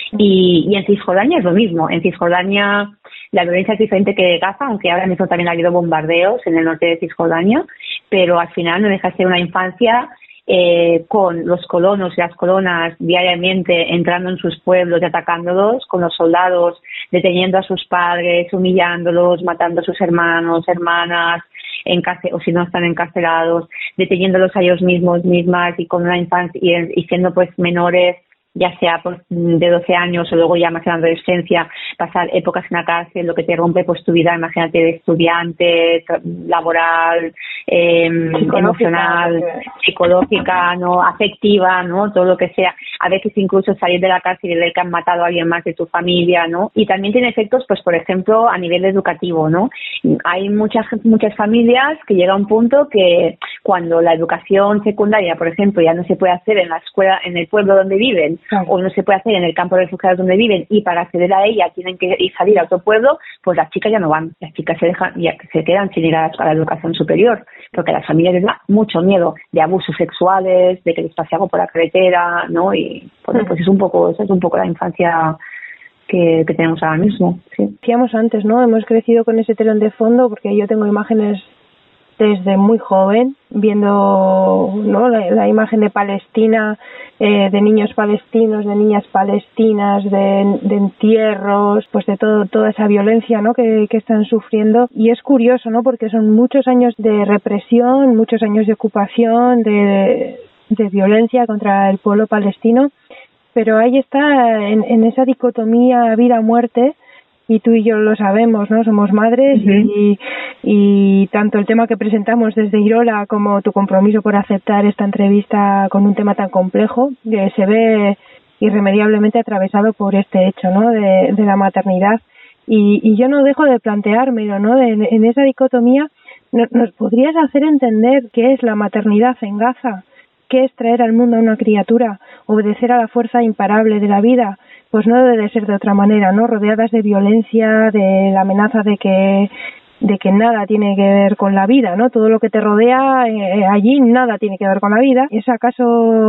Y, y en Cisjordania es lo mismo. En Cisjordania la violencia es diferente que de Gaza, aunque ahora mismo también ha habido bombardeos en el norte de Cisjordania, pero al final no deja de ser una infancia eh, con los colonos y las colonas diariamente entrando en sus pueblos y atacándolos, con los soldados deteniendo a sus padres, humillándolos, matando a sus hermanos, hermanas, encarce- o si no están encarcelados, deteniéndolos a ellos mismos, mismas y con una infancia y, y siendo pues menores, ya sea pues, de doce años o luego ya más en la adolescencia, pasar épocas en la cárcel, lo que te rompe pues tu vida, imagínate, de estudiante, laboral, eh, emocional, psicológica, no, afectiva, no, todo lo que sea. A veces incluso salir de la cárcel y ver que han matado a alguien más de tu familia, ¿no? Y también tiene efectos, pues por ejemplo, a nivel educativo, ¿no? Hay muchas muchas familias que llega a un punto que cuando la educación secundaria, por ejemplo, ya no se puede hacer en la escuela, en el pueblo donde viven, claro, o no se puede hacer en el campo de refugiados donde viven, y para acceder a ella tienen que ir salir a otro pueblo, pues las chicas ya no van, las chicas se dejan, ya se quedan sin ir a, a la educación superior, porque a las familias les da mucho miedo de abusos sexuales, de que les pase algo por la carretera, ¿no? Y bueno, pues es un poco, esa es un poco la infancia que, que tenemos ahora mismo. Sí. Decíamos antes, ¿no? Hemos crecido con ese telón de fondo, porque yo tengo imágenes desde muy joven, viendo, ¿no?, la, la imagen de Palestina, eh, de niños palestinos, de niñas palestinas, de, de entierros, pues de todo, toda esa violencia, ¿no?, que, que están sufriendo. Y es curioso, ¿no?, porque son muchos años de represión, muchos años de ocupación, de, de violencia contra el pueblo palestino, pero ahí está, en, en esa dicotomía vida-muerte. Y tú y yo lo sabemos, ¿no? Somos madres. Uh-huh. y, y tanto el tema que presentamos desde Irola como tu compromiso por aceptar esta entrevista con un tema tan complejo, que se ve irremediablemente atravesado por este hecho, ¿no?, de, de la maternidad. Y, y yo no dejo de planteármelo, ¿no?, de, en esa dicotomía. ¿Nos, nos podrías hacer entender qué es la maternidad en Gaza? ¿Qué es traer al mundo a una criatura? ¿Obedecer a la fuerza imparable de la vida? Pues no debe de ser de otra manera, ¿no? Rodeadas de violencia, de la amenaza de que de que nada tiene que ver con la vida, ¿no? Todo lo que te rodea eh, allí nada tiene que ver con la vida. ¿Es acaso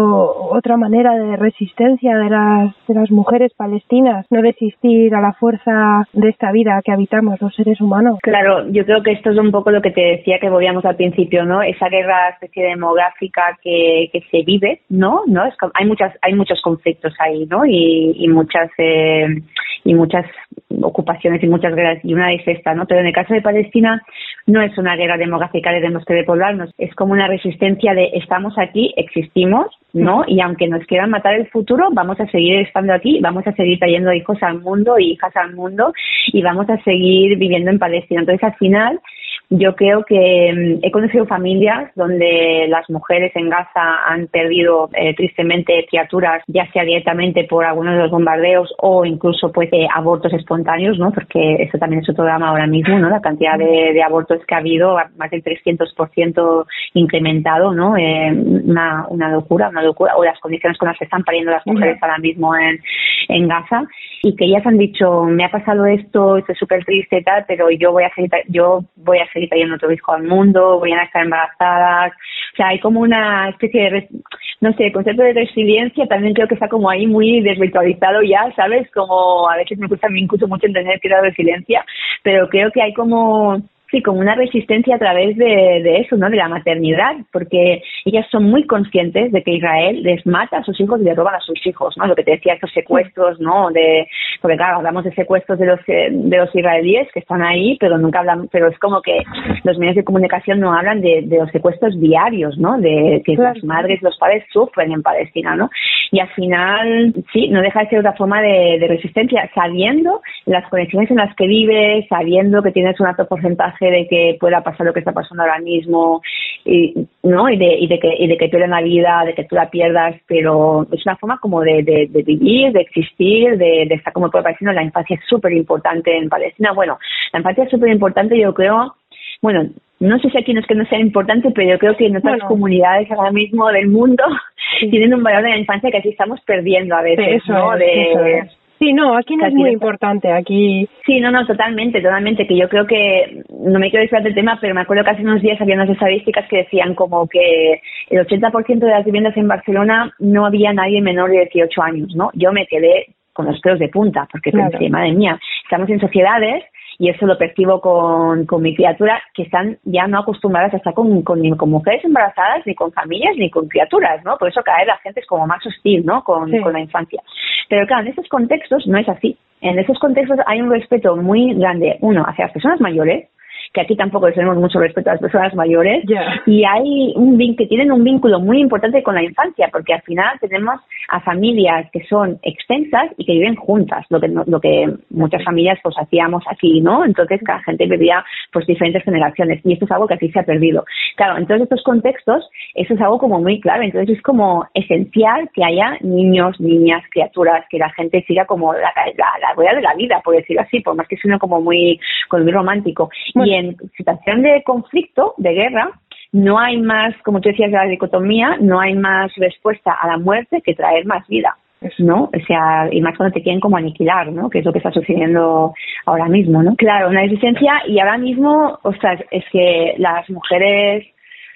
otra manera de resistencia de las, de las mujeres palestinas, no resistir a la fuerza de esta vida que habitamos los seres humanos? Claro, yo creo que esto es un poco lo que te decía que volvíamos al principio, ¿no? Esa guerra especie demográfica que, que se vive, ¿no? ¿No? Es, hay muchas hay muchos conflictos ahí, ¿no? Y, y muchas eh, y muchas ocupaciones y muchas guerras, y una es esta, ¿no? Pero en el caso de Palestina no es una guerra demográfica de tenemos que depoblarnos, es como una resistencia de estamos aquí, existimos, ¿no? Y aunque nos quieran matar el futuro, vamos a seguir estando aquí, vamos a seguir trayendo hijos al mundo y hijas al mundo y vamos a seguir viviendo en Palestina. Entonces, al final, yo creo que eh, he conocido familias donde las mujeres en Gaza han perdido eh, tristemente criaturas, ya sea directamente por algunos de los bombardeos o incluso pues eh, abortos espontáneos, ¿no? Porque eso también es otro drama ahora mismo, ¿no? La cantidad de, de abortos que ha habido, más del trescientos por ciento incrementado, ¿no? Eh, una, una locura, una locura. O las condiciones con las que están pariendo las mujeres ahora mismo en, en Gaza, y que ellas han dicho, me ha pasado esto, estoy súper triste y tal, pero yo voy a seguir, yo voy a seguir trayendo otro hijo al mundo, voy a estar embarazadas. O sea, hay como una especie de, no sé, el concepto de resiliencia también creo que está como ahí muy desvirtualizado ya, ¿sabes? Como a veces me cuesta, me incluso mucho entender qué es la resiliencia, pero creo que hay como... Sí, como una resistencia a través de, de eso, ¿no? De la maternidad, porque ellas son muy conscientes de que Israel les mata a sus hijos y les roban a sus hijos, ¿no? Lo que te decía, estos secuestros, ¿no? De, porque claro, hablamos de secuestros de los de los israelíes que están ahí, pero nunca hablan, pero es como que los medios de comunicación no hablan de, de los secuestros diarios, ¿no? De que claro, las madres, los padres sufren en Palestina, ¿no? Y al final, sí, no deja de ser otra forma de, de resistencia, sabiendo las condiciones en las que vives, sabiendo que tienes un alto porcentaje de que pueda pasar lo que está pasando ahora mismo, y, ¿no? Y de, y de que y de que pierdan la vida, de que tú la pierdas, pero es una forma como de, de, de vivir, de existir, de, de estar como pueblo palestino. La infancia es súper importante en Palestina. Bueno, la infancia es súper importante, yo creo. Bueno, no sé si aquí no es que no sea importante, pero yo creo que en otras bueno. comunidades ahora mismo del mundo sí. tienen un valor de la infancia que así estamos perdiendo a veces, eso ¿no? Es, de eso es. Sí, no, aquí no es muy importante, aquí... Sí, no, no, totalmente, totalmente, que yo creo que, no me quiero desviar del tema, pero me acuerdo que hace unos días había unas estadísticas que decían como que el ochenta por ciento de las viviendas en Barcelona no había nadie menor de dieciocho años, ¿no? Yo me quedé con los pelos de punta, porque claro. pensé, madre mía, estamos en sociedades, y eso lo percibo con, con mi criatura, que están ya no acostumbradas a estar con, con, ni con mujeres embarazadas, ni con familias, ni con criaturas, ¿no? Por eso cada vez la gente es como más hostil, ¿no? Con, sí. con la infancia. Pero claro, en esos contextos no es así. En esos contextos hay un respeto muy grande, uno, hacia las personas mayores, que aquí tampoco tenemos mucho respeto a las personas mayores, yeah. y hay un que tienen un vínculo muy importante con la infancia, porque al final tenemos a familias que son extensas y que viven juntas, lo que lo que muchas familias pues hacíamos aquí, ¿no? Entonces cada gente vivía pues diferentes generaciones, y esto es algo que aquí se ha perdido. Claro, en todos estos contextos eso es algo como muy claro, entonces es como esencial que haya niños, niñas, criaturas, que la gente siga como la, la, la rueda de la vida, por decirlo así, por más que suene como muy, como muy romántico. Bueno. Y en situación de conflicto, de guerra, no hay más, como tú decías de la dicotomía, no hay más respuesta a la muerte que traer más vida, ¿no? O sea, y más cuando te quieren como aniquilar, ¿no? Que es lo que está sucediendo ahora mismo, ¿no? Claro, una resistencia, y ahora mismo, o sea, es que las mujeres...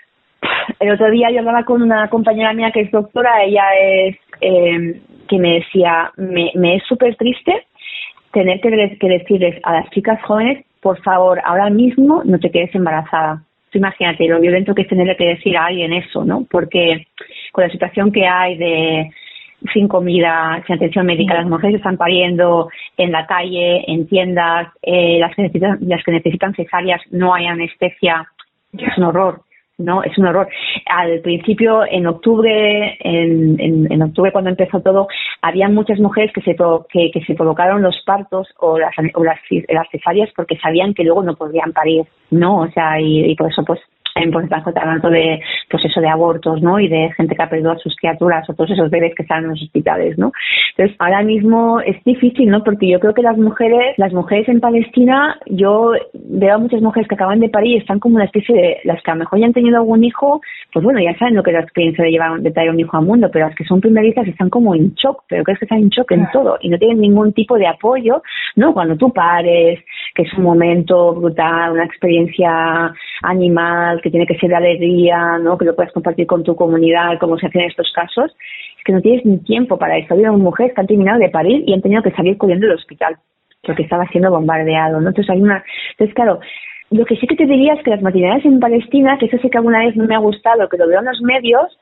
El otro día yo hablaba con una compañera mía que es doctora, ella es, eh, que me decía, me, me es súper triste tener que, que decirles a las chicas jóvenes, por favor, ahora mismo no te quedes embarazada. Tú imagínate lo violento que es tenerle que decir a alguien eso, ¿no? Porque con la situación que hay de sin comida, sin atención médica, las mujeres están pariendo en la calle, en tiendas, eh, las, que necesitan, las que necesitan cesáreas no hay anestesia, es un horror. No, es un horror. Al principio, en octubre, en, en, en octubre cuando empezó todo, había muchas mujeres que se que, que se provocaron los partos o las o las, las cesáreas porque sabían que luego no podrían parir, no, o sea, y, y por eso pues hay un porcentaje tan alto de, pues eso, de abortos, ¿no? Y de gente que ha perdido a sus criaturas o todos esos bebés que están en los hospitales, ¿no? Entonces, ahora mismo es difícil, ¿no? Porque yo creo que las mujeres, las mujeres en Palestina, yo veo a muchas mujeres que acaban de parir y están como una especie de, las que a lo mejor ya han tenido algún hijo, pues bueno, ya saben lo que es la experiencia de llevar, de traer un hijo al mundo, pero las que son primerizas están como en shock, pero crees que están en shock en todo y no tienen ningún tipo de apoyo, ¿no? Cuando tú pares, que es un momento brutal, una experiencia animal, que tiene que ser de alegría, ¿no? Que lo puedes compartir con tu comunidad, como se hace en estos casos, es que no tienes ni tiempo para eso. Hay mujeres que han terminado de parir y han tenido que salir corriendo del hospital porque estaba siendo bombardeado, ¿no? Entonces hay una, entonces claro, lo que sí que te diría es que las maternidades en Palestina, que eso sí que alguna vez no me ha gustado, que lo veo en los medios,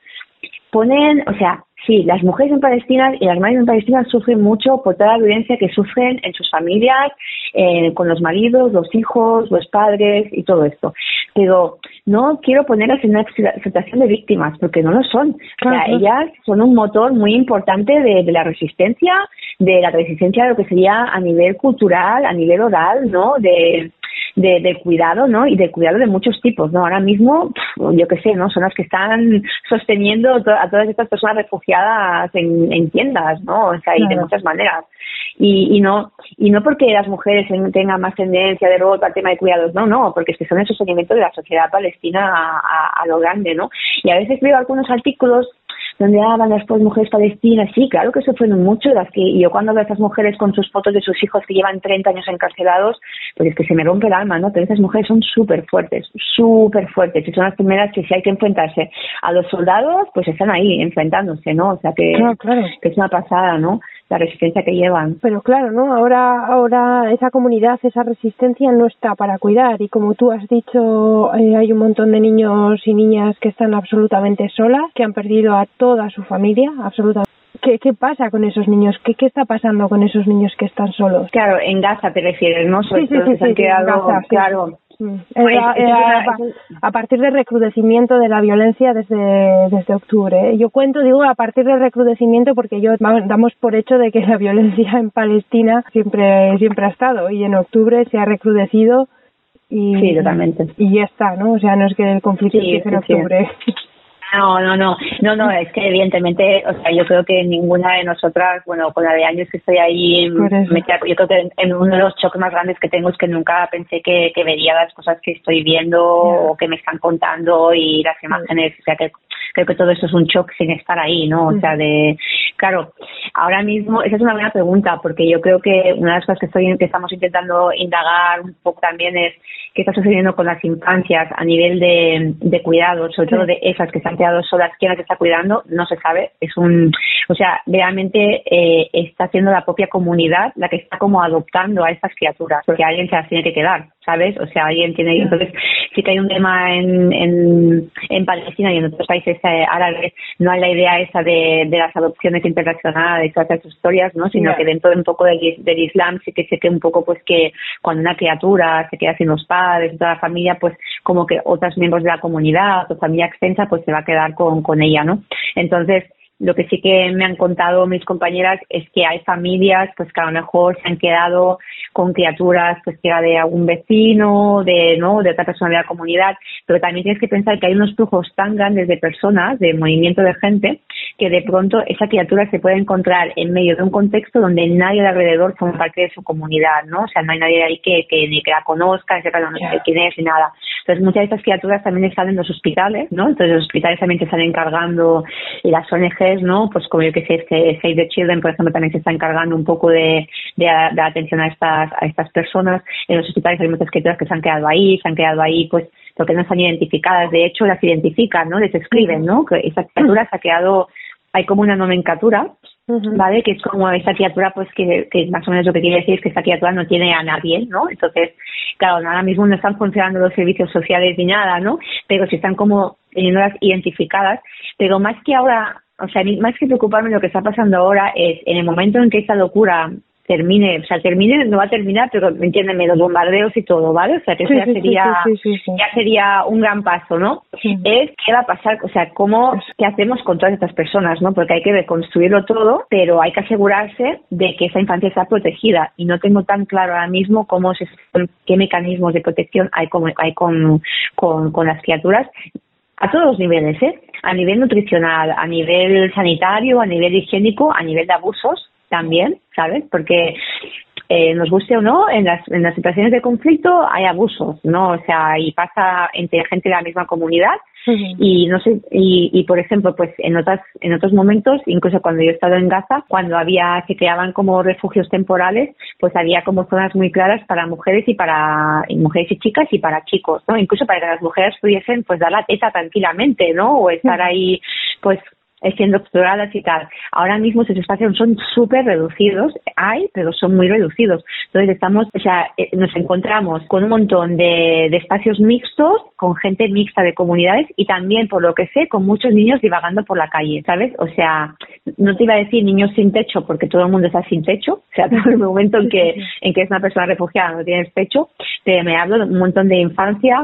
ponen, o sea, sí, las mujeres en Palestina y las madres en Palestina sufren mucho por toda la violencia que sufren en sus familias, eh, con los maridos, los hijos, los padres y todo esto. Pero no quiero ponerlas en una situación de víctimas, porque no lo son. O sea, ellas son un motor muy importante de, de la resistencia, de la resistencia de lo que sería a nivel cultural, a nivel oral, ¿no? De... De, de cuidado, ¿no? Y de cuidado de muchos tipos, ¿no? Ahora mismo, yo qué sé, ¿no? Son las que están sosteniendo to- a todas estas personas refugiadas en, en tiendas, ¿no? O sea, y de muchas maneras. Y, y no y no porque las mujeres tengan más tendencia de rol para el tema de cuidados, no, no, porque es que son el sostenimiento de la sociedad palestina a, a, a lo grande, ¿no? Y a veces veo algunos artículos donde hablan después mujeres palestinas, sí, claro que sufren mucho, las que y yo cuando veo a esas mujeres con sus fotos de sus hijos que llevan treinta años encarcelados, pues es que se me rompe el alma, ¿no? Pero esas mujeres son súper fuertes, súper fuertes, y son las primeras que si hay que enfrentarse a los soldados, pues están ahí enfrentándose, ¿no? O sea que, claro, claro. que es una pasada, ¿no? La resistencia que llevan. Pero claro, ¿no? Ahora, ahora esa comunidad, esa resistencia no está para cuidar y como tú has dicho, eh, hay un montón de niños y niñas que están absolutamente solas, que han perdido a toda su familia, absolutamente. ¿Qué, qué pasa con esos niños? ¿Qué, ¿Qué está pasando con esos niños que están solos? Claro, en Gaza te refieres, ¿no? Sobre sí, todo sí, que sí, se han sí, quedado, Gaza, sí. claro. Era, era, a partir del recrudecimiento de la violencia desde desde octubre. Yo cuento, digo, a partir del recrudecimiento porque yo damos por hecho de que la violencia en Palestina siempre siempre ha estado y en octubre se ha recrudecido y, sí, totalmente. y ya está, ¿no? O sea, no es que el conflicto sí, empiece en sí, octubre. Sí. No, no, no, no, no, es que evidentemente, o sea, yo creo que ninguna de nosotras, bueno, con la de años que estoy ahí, me, yo creo que en uno de los choques más grandes que tengo es que nunca pensé que, que vería las cosas que estoy viendo yeah. o que me están contando y las imágenes, o sea, que creo que todo eso es un shock sin estar ahí, ¿no? O sea, de, claro, ahora mismo, esa es una buena pregunta, porque yo creo que una de las cosas que estoy, que estamos intentando indagar un poco también es qué está sucediendo con las infancias a nivel de, de cuidado, sobre sí. todo de esas que se han quedado solas, quién las está cuidando, no se sabe, es un, o sea, realmente eh, está siendo la propia comunidad la que está como adoptando a estas criaturas, porque alguien se las tiene que quedar, ¿sabes? O sea, alguien tiene, sí. entonces sí que hay un tema en, en, en Palestina y en otros países eh, árabes, no hay la idea esa de, de las adopciones internacionales y todas esas historias, ¿no? Sino sí. que dentro de un poco del, del Islam sí que sé que un poco pues que cuando una criatura se queda sin los padres, toda la familia, pues como que otros miembros de la comunidad o familia extensa pues se va a quedar con, con ella, ¿no? Entonces, lo que sí que me han contado mis compañeras es que hay familias pues que a lo mejor se han quedado con criaturas pues que era de algún vecino, de no de otra persona de la comunidad, pero también tienes que pensar que hay unos flujos tan grandes de personas, de movimiento de gente, que de pronto esa criatura se puede encontrar en medio de un contexto donde nadie de alrededor forma parte de su comunidad, ¿no? O sea, no hay nadie ahí que, que ni que la conozca, ni sepa no sé quién es ni nada. Entonces, muchas de estas criaturas también están en los hospitales, ¿no? Entonces, los hospitales también se están encargando y las O N Ges, ¿no? Pues como yo que sé, es que Save the Children, por ejemplo, también se está encargando un poco de, de, de atención a estas a estas personas. En los hospitales hay muchas criaturas que se han quedado ahí, se han quedado ahí, pues, porque no están identificadas. De hecho, las identifican, ¿no? Les escriben, ¿no? Que esa criatura se ha quedado, hay como una nomenclatura, ¿vale? Que es como esa criatura, pues, que, que más o menos lo que quiere decir es que esta criatura no tiene a nadie, ¿no? Entonces, claro, ahora mismo no están funcionando los servicios sociales ni nada, ¿no? Pero sí están como teniéndolas identificadas. Pero más que ahora, o sea, más que preocuparme lo que está pasando ahora es en el momento en que esta locura termine, o sea, termine, no va a terminar, pero entiéndeme, los bombardeos y todo, ¿vale? O sea, que eso sí, ya sí, sería, sí, sí, sí, sí. ya sería un gran paso, ¿no? Sí. Es qué va a pasar, o sea, cómo, qué hacemos con todas estas personas, ¿no? Porque hay que reconstruirlo todo, pero hay que asegurarse de que esa infancia está protegida, y no tengo tan claro ahora mismo cómo se, qué mecanismos de protección hay con, hay con, con, con las criaturas a todos los niveles, ¿eh? A nivel nutricional, a nivel sanitario, a nivel higiénico, a nivel de abusos también, ¿sabes? Porque eh, nos guste o no, en las, en las situaciones de conflicto hay abusos, ¿no? O sea, y pasa entre gente de la misma comunidad. Uh-huh. Y no sé, y, y por ejemplo, pues en otras, en otros momentos, incluso cuando yo he estado en Gaza, cuando había, se creaban como refugios temporales, pues había como zonas muy claras para mujeres y para y mujeres y chicas y para chicos, ¿no? Incluso para que las mujeres pudiesen pues dar la teta tranquilamente, ¿no? O estar ahí, pues, siendo exploradas y tal. Ahora mismo esos espacios son súper reducidos, hay, pero son muy reducidos. Entonces estamos, o sea, eh, nos encontramos con un montón de, de espacios mixtos, con gente mixta de comunidades y también, por lo que sé, con muchos niños divagando por la calle, ¿sabes? O sea, no te iba a decir niños sin techo porque todo el mundo está sin techo, o sea, todo el momento en que, en que es una persona refugiada no tienes techo, pero me hablo de un montón de infancia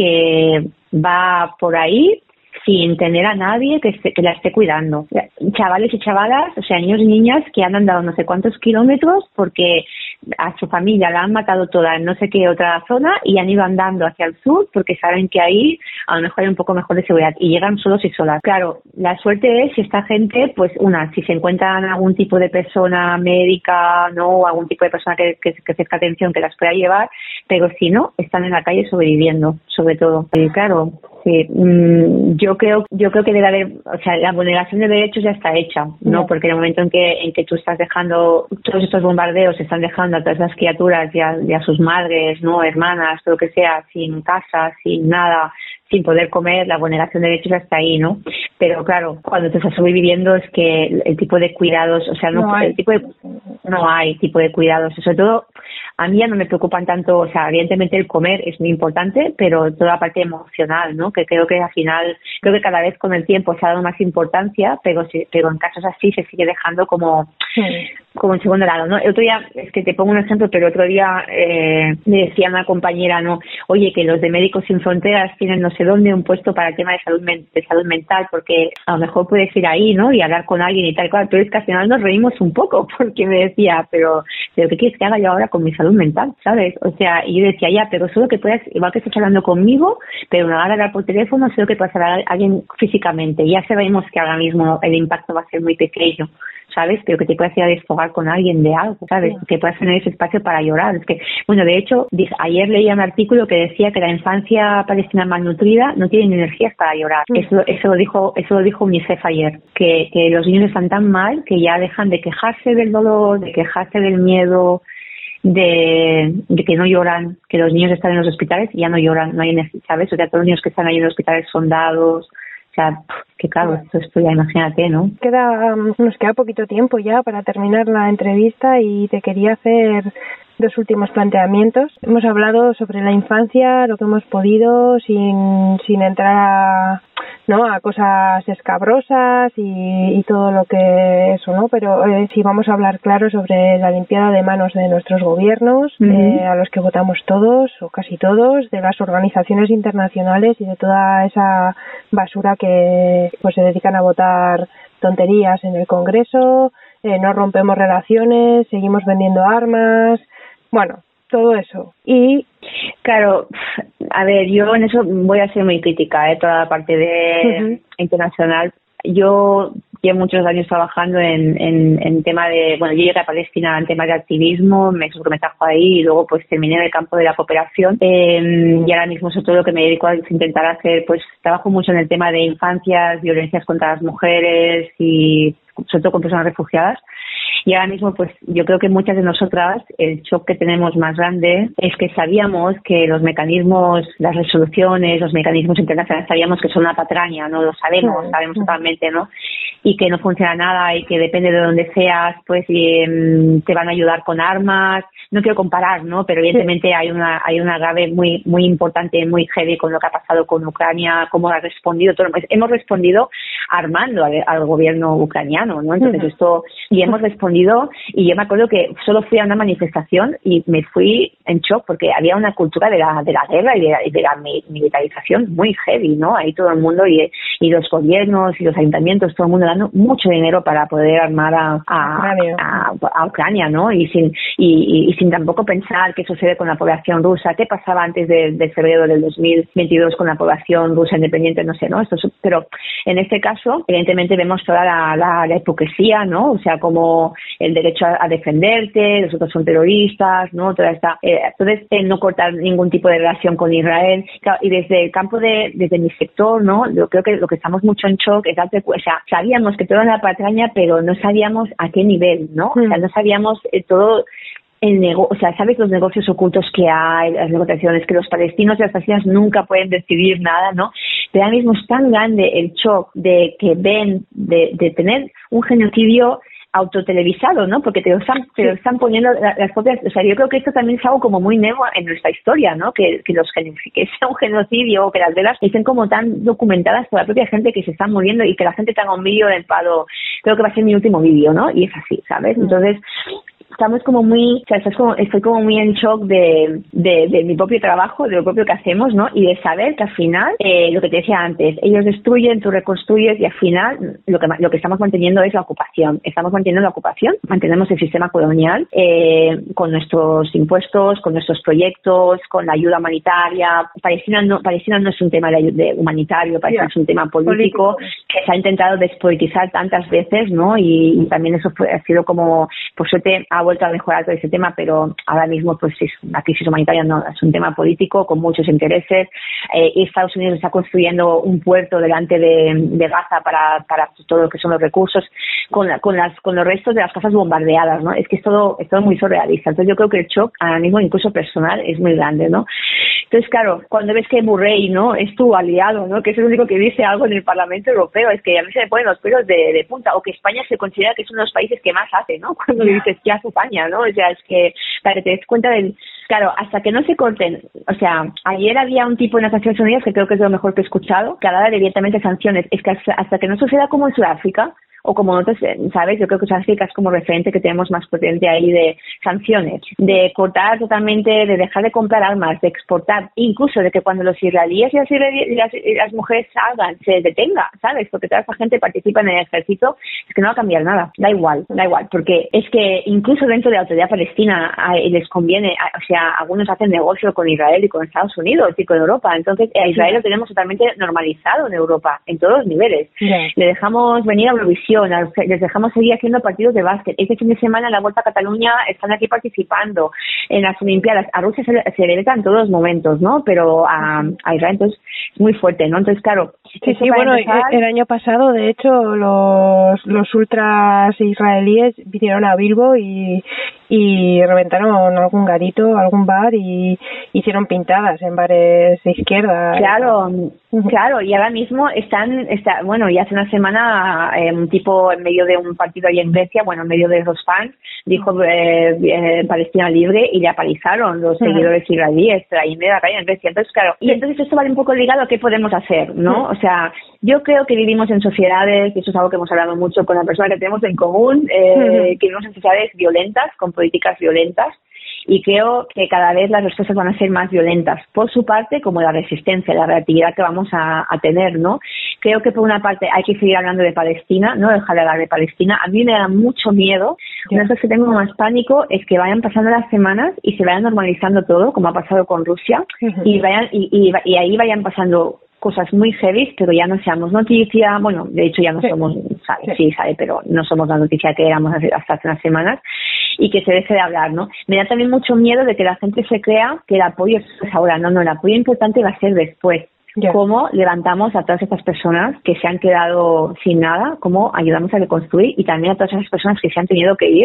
que va por ahí sin tener a nadie que, esté, que la esté cuidando. Chavales y chavalas, o sea, niños y niñas que han andado no sé cuántos kilómetros porque a su familia la han matado toda en no sé qué otra zona y han ido andando hacia el sur porque saben que ahí a lo mejor hay un poco mejor de seguridad y llegan solos y solas. Claro, la suerte es si esta gente, pues una, si se encuentran algún tipo de persona médica, no, o algún tipo de persona que, que, que ofrezca atención que las pueda llevar, pero si no, están en la calle sobreviviendo, sobre todo. Y claro, sí, mmm, yo creo yo creo que debe haber, o sea, la vulneración de derechos ya está hecha, ¿no? Porque en el momento en que en que tú estás dejando, todos estos bombardeos se están dejando a todas las criaturas y a, y a sus madres, ¿no? Hermanas, todo lo que sea, sin casa, sin nada, sin poder comer, la vulneración de derechos está ahí, ¿no? Pero claro, cuando te estás sobreviviendo es que el, el tipo de cuidados, o sea, no, no el tipo de, no hay tipo de cuidados, sobre todo a mí ya no me preocupan tanto, o sea, evidentemente el comer es muy importante, pero toda la parte emocional, ¿no? Que creo que al final, creo que cada vez con el tiempo se ha dado más importancia, pero pero en casos así se sigue dejando como, sí. como en segundo lado, ¿no? El otro día, es que te pongo un ejemplo, pero el otro día eh, me decía una compañera, ¿no? Oye, que los de Médicos Sin Fronteras tienen no sé dónde un puesto para el tema de salud, de salud mental, porque a lo mejor puedes ir ahí, ¿no? Y hablar con alguien y tal cual, pero es que al final nos reímos un poco, porque me decía, pero, pero ¿qué quieres que haga yo ahora con mi salud mental? ¿Sabes? O sea, y yo decía, ya, pero solo que puedas, igual que estás hablando conmigo, pero no ahora hablar por teléfono, solo que puedas hablar a alguien físicamente. Ya sabemos que ahora mismo el impacto va a ser muy pequeño, ¿sabes? Pero que te puedas ir a desfogar con alguien de algo, ¿sabes? Sí. Que puedas tener ese espacio para llorar. Es que, bueno, de hecho, ayer leía un artículo que decía que la infancia palestina malnutrida no tiene energías para llorar. Sí. Eso, eso lo dijo, eso lo dijo UNICEF ayer, que, que los niños están tan mal que ya dejan de quejarse del dolor, de quejarse del miedo, de, de que no lloran, que los niños están en los hospitales y ya no lloran, no hay necesidad, ¿sabes? O sea, todos los niños que están ahí en los hospitales son dados. O sea, que claro, esto, esto ya imagínate, ¿no? Queda, nos queda poquito tiempo ya para terminar la entrevista y te quería hacer dos últimos planteamientos. Hemos hablado sobre la infancia, lo que hemos podido, sin, sin entrar a, ¿no? a cosas escabrosas y, y todo lo que eso, ¿no? Pero eh, sí vamos a hablar claro sobre la limpiada de manos de nuestros gobiernos, uh-huh. eh, a los que votamos todos o casi todos, de las organizaciones internacionales y de toda esa basura que pues se dedican a votar tonterías en el Congreso, eh, no rompemos relaciones, seguimos vendiendo armas, bueno, todo eso. Y claro, a ver, yo en eso voy a ser muy crítica, ¿eh? Toda la parte de uh-huh. internacional. Yo llevo muchos años trabajando en, en, en tema de, bueno, yo llegué a Palestina en temas de activismo, me, me trajo ahí y luego pues terminé en el campo de la cooperación eh, y ahora mismo sobre todo lo que me dedico a intentar hacer, pues trabajo mucho en el tema de infancias, violencias contra las mujeres y sobre todo con personas refugiadas. Y ahora mismo, pues yo creo que muchas de nosotras, el shock que tenemos más grande es que sabíamos que los mecanismos, las resoluciones, los mecanismos internacionales, sabíamos que son una patraña, no lo sabemos, sí, sabemos sí. totalmente, ¿no? Y que no funciona nada y que depende de donde seas, pues eh, te van a ayudar con armas. No quiero comparar, ¿no? Pero evidentemente sí. hay una hay una grave muy muy importante, muy heavy con lo que ha pasado con Ucrania, cómo ha respondido todo. Pues hemos respondido armando al, al gobierno ucraniano, ¿no? Entonces uh-huh. esto y hemos respondido escondido, y yo me acuerdo que solo fui a una manifestación y me fui en shock porque había una cultura de la de la guerra y de la, de la militarización muy heavy, ¿no? Ahí todo el mundo y, y los gobiernos y los ayuntamientos, todo el mundo dando mucho dinero para poder armar a, a, a, a Ucrania, ¿no? Y sin y, y, y sin tampoco pensar qué sucede con la población rusa, qué pasaba antes de, de febrero del dos mil veintidós con la población rusa independiente, no sé, ¿no? Esto es, pero en este caso, evidentemente vemos toda la, la, la hipocresía, ¿no? O sea, como el derecho a, a defenderte, los otros son terroristas, ¿no? Toda esta, eh, entonces, eh, no cortar ningún tipo de relación con Israel. Claro, y desde el campo de, desde mi sector, ¿no? Yo creo que lo que estamos mucho en shock es darte, o sea, sabíamos que todo era una patraña, pero no sabíamos a qué nivel, ¿no? O sea, no sabíamos eh, todo el nego o sea, sabes los negocios ocultos que hay, las negociaciones, que los palestinos y las palestinas nunca pueden decidir nada, ¿no? Pero ahora mismo es tan grande el shock de que ven, de, de tener un genocidio autotelevisado, ¿no? Porque te lo están, te lo están poniendo las, las propias, o sea, yo creo que esto también es algo como muy nuevo en nuestra historia, ¿no? Que, que los que sea un genocidio o que las velas estén como tan documentadas por la propia gente que se está muriendo y que la gente tenga un vídeo del palo, creo que va a ser mi último vídeo, ¿no? Y es así, ¿sabes? Entonces, estamos como muy, o sea, estás como, estoy como muy en shock de, de, de mi propio trabajo, de lo propio que hacemos, ¿no? Y de saber que al final, eh, lo que te decía antes, ellos destruyen, tú reconstruyes y al final lo que lo que estamos manteniendo es la ocupación. Estamos manteniendo la ocupación, mantenemos el sistema colonial eh, con nuestros impuestos, con nuestros proyectos, con la ayuda humanitaria. Palestina no, Palestina no es un tema de, de humanitario, Palestina yeah. es un tema político, político que se ha intentado despolitizar tantas veces, ¿no? Y, y también eso fue, ha sido como, por suerte, ha vuelto a mejorar todo ese tema, pero ahora mismo pues es la crisis humanitaria, no es un tema político con muchos intereses. Eh, Estados Unidos está construyendo un puerto delante de, de Gaza para, para todo lo que son los recursos, con, la, con las con los restos de las casas bombardeadas, ¿no? Es que es todo, es todo muy surrealista. Entonces yo creo que el shock ahora mismo, incluso personal, es muy grande, ¿no? Entonces, claro, cuando ves que Borrell, ¿no?, es tu aliado, ¿no?, que es el único que dice algo en el Parlamento Europeo, es que a mí se me ponen los pelos de, de punta, o que España se considera que es uno de los países que más hace, ¿no?, cuando le dices que hace España, ¿no? O sea, es que para que te des cuenta del... Claro, hasta que no se corten, o sea, ayer había un tipo en las Naciones Unidas que creo que es lo mejor que he escuchado, que hablaba de directamente sanciones, es que hasta, hasta que no suceda como en Sudáfrica, o como otros, ¿sabes? Yo creo que Sudáfrica es como referente que tenemos más potente ahí de sanciones, de cortar totalmente, de dejar de comprar armas, de exportar, incluso de que cuando los israelíes y las, y las, y las mujeres salgan, se detenga, ¿sabes? Porque toda esa gente participa en el ejército, es que no va a cambiar nada, da igual, da igual, porque es que incluso dentro de la autoridad palestina a, les conviene, a, o sea, algunos hacen negocio con Israel y con Estados Unidos y con Europa, entonces a Israel lo tenemos totalmente normalizado en Europa, en todos los niveles. Yeah. Le dejamos venir a Eurovisión, les dejamos seguir haciendo partidos de básquet. Este fin de semana en la Vuelta a Cataluña están aquí participando en las Olimpiadas. A Rusia se le, se le veta en todos los momentos, ¿no? Pero a, a Israel, entonces, es muy fuerte, ¿no? Entonces, claro. Sí, sí, bueno, empezar... el año pasado, de hecho, los, los ultras israelíes vinieron a Bilbo y, y reventaron algún garito, algún bar y hicieron pintadas en bares de izquierda. Claro, claro, y ahora mismo están, está, bueno, y hace una semana eh, un tipo en medio de un partido ahí en Grecia, bueno, en medio de los fans, dijo eh, eh, Palestina libre y le apalizaron los uh-huh. seguidores israelíes ahí en medio de la calle en Grecia. Entonces, claro, y entonces esto va un poco ligado a qué podemos hacer, ¿no? Uh-huh. O sea, yo creo que vivimos en sociedades, y eso es algo que hemos hablado mucho con la persona que tenemos en común, eh, uh-huh. que vivimos en sociedades violentas, con políticas violentas, y creo que cada vez las respuestas van a ser más violentas, por su parte, como la resistencia, la reactividad que vamos a, a tener, ¿no? Creo que por una parte hay que seguir hablando de Palestina, no dejar de hablar de Palestina. A mí me da mucho miedo, yeah. una cosa que tengo más pánico es que vayan pasando las semanas y se vayan normalizando todo, como ha pasado con Rusia, uh-huh. y vayan y, y, y ahí vayan pasando cosas muy heavy, pero ya no seamos noticia, bueno, de hecho ya no sí. somos, sabe, sí. sí, sabe, pero no somos la noticia que éramos hasta hace unas semanas, y que se deje de hablar, ¿no? Me da también mucho miedo de que la gente se crea que el apoyo es ahora, no, no, el apoyo importante va a ser después. Yeah. Cómo levantamos a todas estas personas que se han quedado sin nada, cómo ayudamos a reconstruir, y también a todas esas personas que se han tenido que ir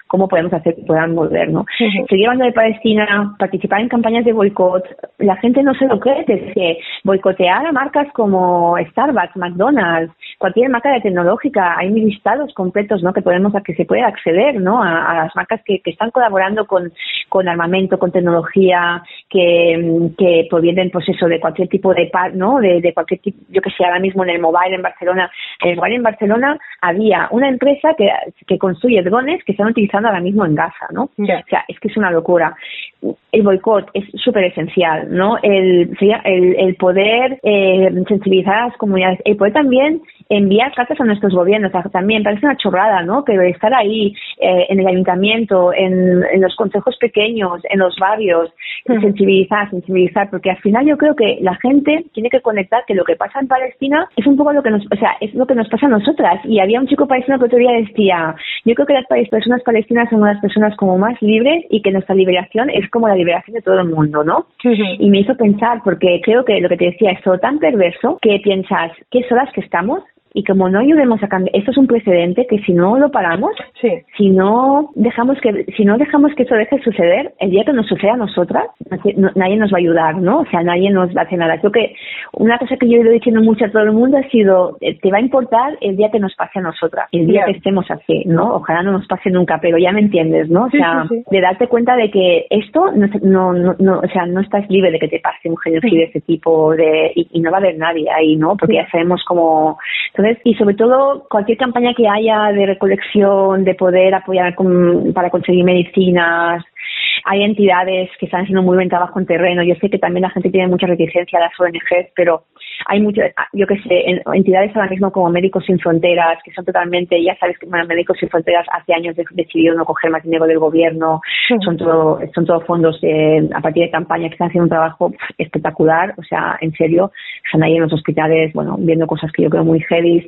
cómo podemos hacer que puedan volver, ¿no? Uh-huh. Seguir hablando de Palestina, participar en campañas de boicot, la gente no se lo cree, es que boicotear a marcas como Starbucks, McDonald's, cualquier marca de tecnológica, hay listados completos, ¿no? Que podemos, a que se puede acceder, ¿no? A, a las marcas que, que están colaborando con, con armamento, con tecnología, que, que provienen, pues eso, de cualquier tipo de, ¿no? De, de cualquier tipo, yo que sé, ahora mismo en el Mobile en Barcelona, en el Mobile en Barcelona había una empresa que, que construye drones que están utilizando ahora mismo en Gaza, ¿no? Yeah. O sea, es que es una locura. El boicot es súper esencial, ¿no? El, el, el poder eh, sensibilizar a las comunidades, el poder también enviar cartas a nuestros gobiernos, también parece una chorrada, ¿no? Que estar ahí eh, en el ayuntamiento, en, en los consejos pequeños, en los barrios, mm. sensibilizar, sensibilizar, porque al final yo creo que la gente tiene que conectar que lo que pasa en Palestina es un poco lo que nos, o sea, es lo que nos pasa a nosotras. Y había un chico palestino que otro día decía, yo creo que las personas palestinas son unas personas como más libres y que nuestra liberación es como la liberación de todo el mundo, ¿no? Uh-huh. Y me hizo pensar, porque creo que lo que te decía es todo tan perverso que piensas, ¿qué solas que estamos? Y como no ayudemos a cambiar, esto es un precedente que si no lo paramos, sí. si no dejamos que si no dejamos que eso deje de suceder, el día que nos suceda a nosotras, no, nadie nos va a ayudar, ¿no? O sea, nadie nos va a hacer nada. Creo que una cosa que yo he ido diciendo mucho a todo el mundo ha sido, te va a importar el día que nos pase a nosotras, el día yeah. que estemos así, ¿no? Ojalá no nos pase nunca, pero ya me entiendes, ¿no? O sea, sí, sí, sí. de darte cuenta de que esto, no, no, no, no, o sea, no estás libre de que te pase un genocidio de ese tipo, de y, y no va a haber nadie ahí, ¿no? Porque sí. ya sabemos cómo... Entonces, y sobre todo cualquier campaña que haya de recolección, de poder apoyar con, para conseguir medicinas. Hay entidades que están haciendo muy buen trabajo en terreno. Yo sé que también la gente tiene mucha reticencia a las O N Ges, pero hay muchas, yo que sé, entidades ahora mismo como Médicos Sin Fronteras, que son totalmente, ya sabes que bueno, Médicos Sin Fronteras hace años decidieron no coger más dinero del gobierno, sí. son todo, son todos fondos eh, a partir de campañas que están haciendo un trabajo espectacular, o sea, en serio, están ahí en los hospitales, bueno, viendo cosas que yo creo muy heavy,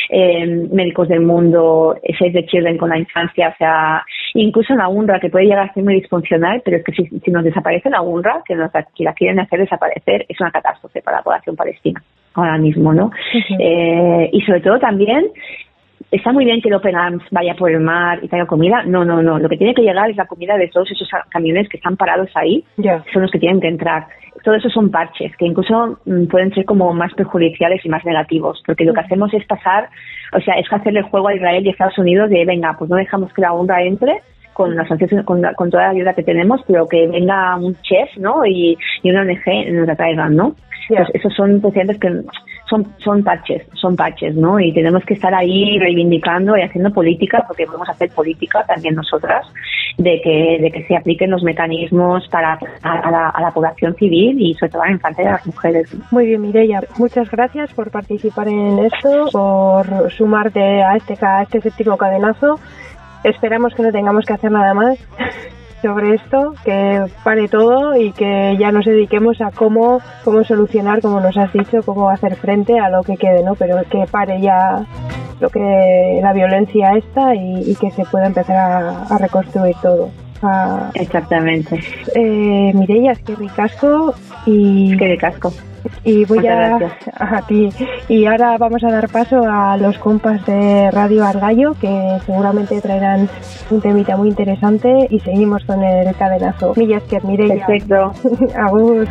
eh, Médicos del Mundo, Save the Children con la infancia, o sea, incluso la UNRWA, que puede llegar a ser muy disfuncional, pero es que si, si nos desaparece la UNRWA, que, nos, que la quieren hacer desaparecer, es una catástrofe para la población palestina ahora mismo, ¿no? Uh-huh. Eh, y sobre todo también, está muy bien que el Open Arms vaya por el mar y traiga comida, no, no, no, lo que tiene que llegar es la comida de todos esos camiones que están parados ahí, yeah. son los que tienen que entrar. Todo eso son parches que incluso mm, pueden ser como más perjudiciales y más negativos, porque lo que hacemos es pasar, o sea, es hacerle el juego a Israel y a Estados Unidos de, venga, pues no dejamos que la UNRWA entre, con las sanciones, con, con toda la ayuda que tenemos, pero que venga un chef, ¿no? Y, y una O N Ge nos la traigan, ¿no? Yeah. Pues esos son precedentes que son son parches, son parches, ¿no? Y tenemos que estar ahí reivindicando y haciendo política, porque podemos hacer política también nosotras, de que de que se apliquen los mecanismos para a, a, la, a la población civil y sobre todo a la infancia y a las mujeres. Muy bien, Mireia, muchas gracias por participar en esto, por sumarte a este a este séptimo cadenazo. Esperamos que no tengamos que hacer nada más sobre esto, que pare todo y que ya nos dediquemos a cómo cómo solucionar, como nos has dicho, cómo hacer frente a lo que quede, ¿no? Pero que pare ya lo que la violencia esta y, y que se pueda empezar a, a reconstruir todo. A, Exactamente. Eh, Mireia, es que ricasco y... Es que ricasco. Y voy a, a, a ti. Y ahora vamos a dar paso a los compas de Radio Argallo, que seguramente traerán un temita muy interesante y seguimos con el cadenazo. Milla Esker, Mireia. Perfecto. Agur.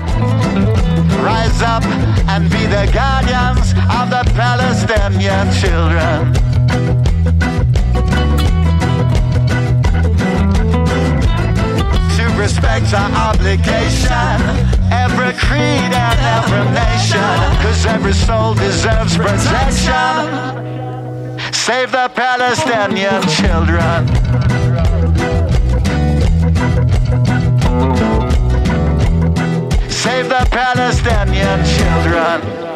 Rise up and be the guardians of the Palestinian children. To respect our obligation, every creed and every nation, cause every soul deserves protection. Save the Palestinian children. Save the Palestinian children.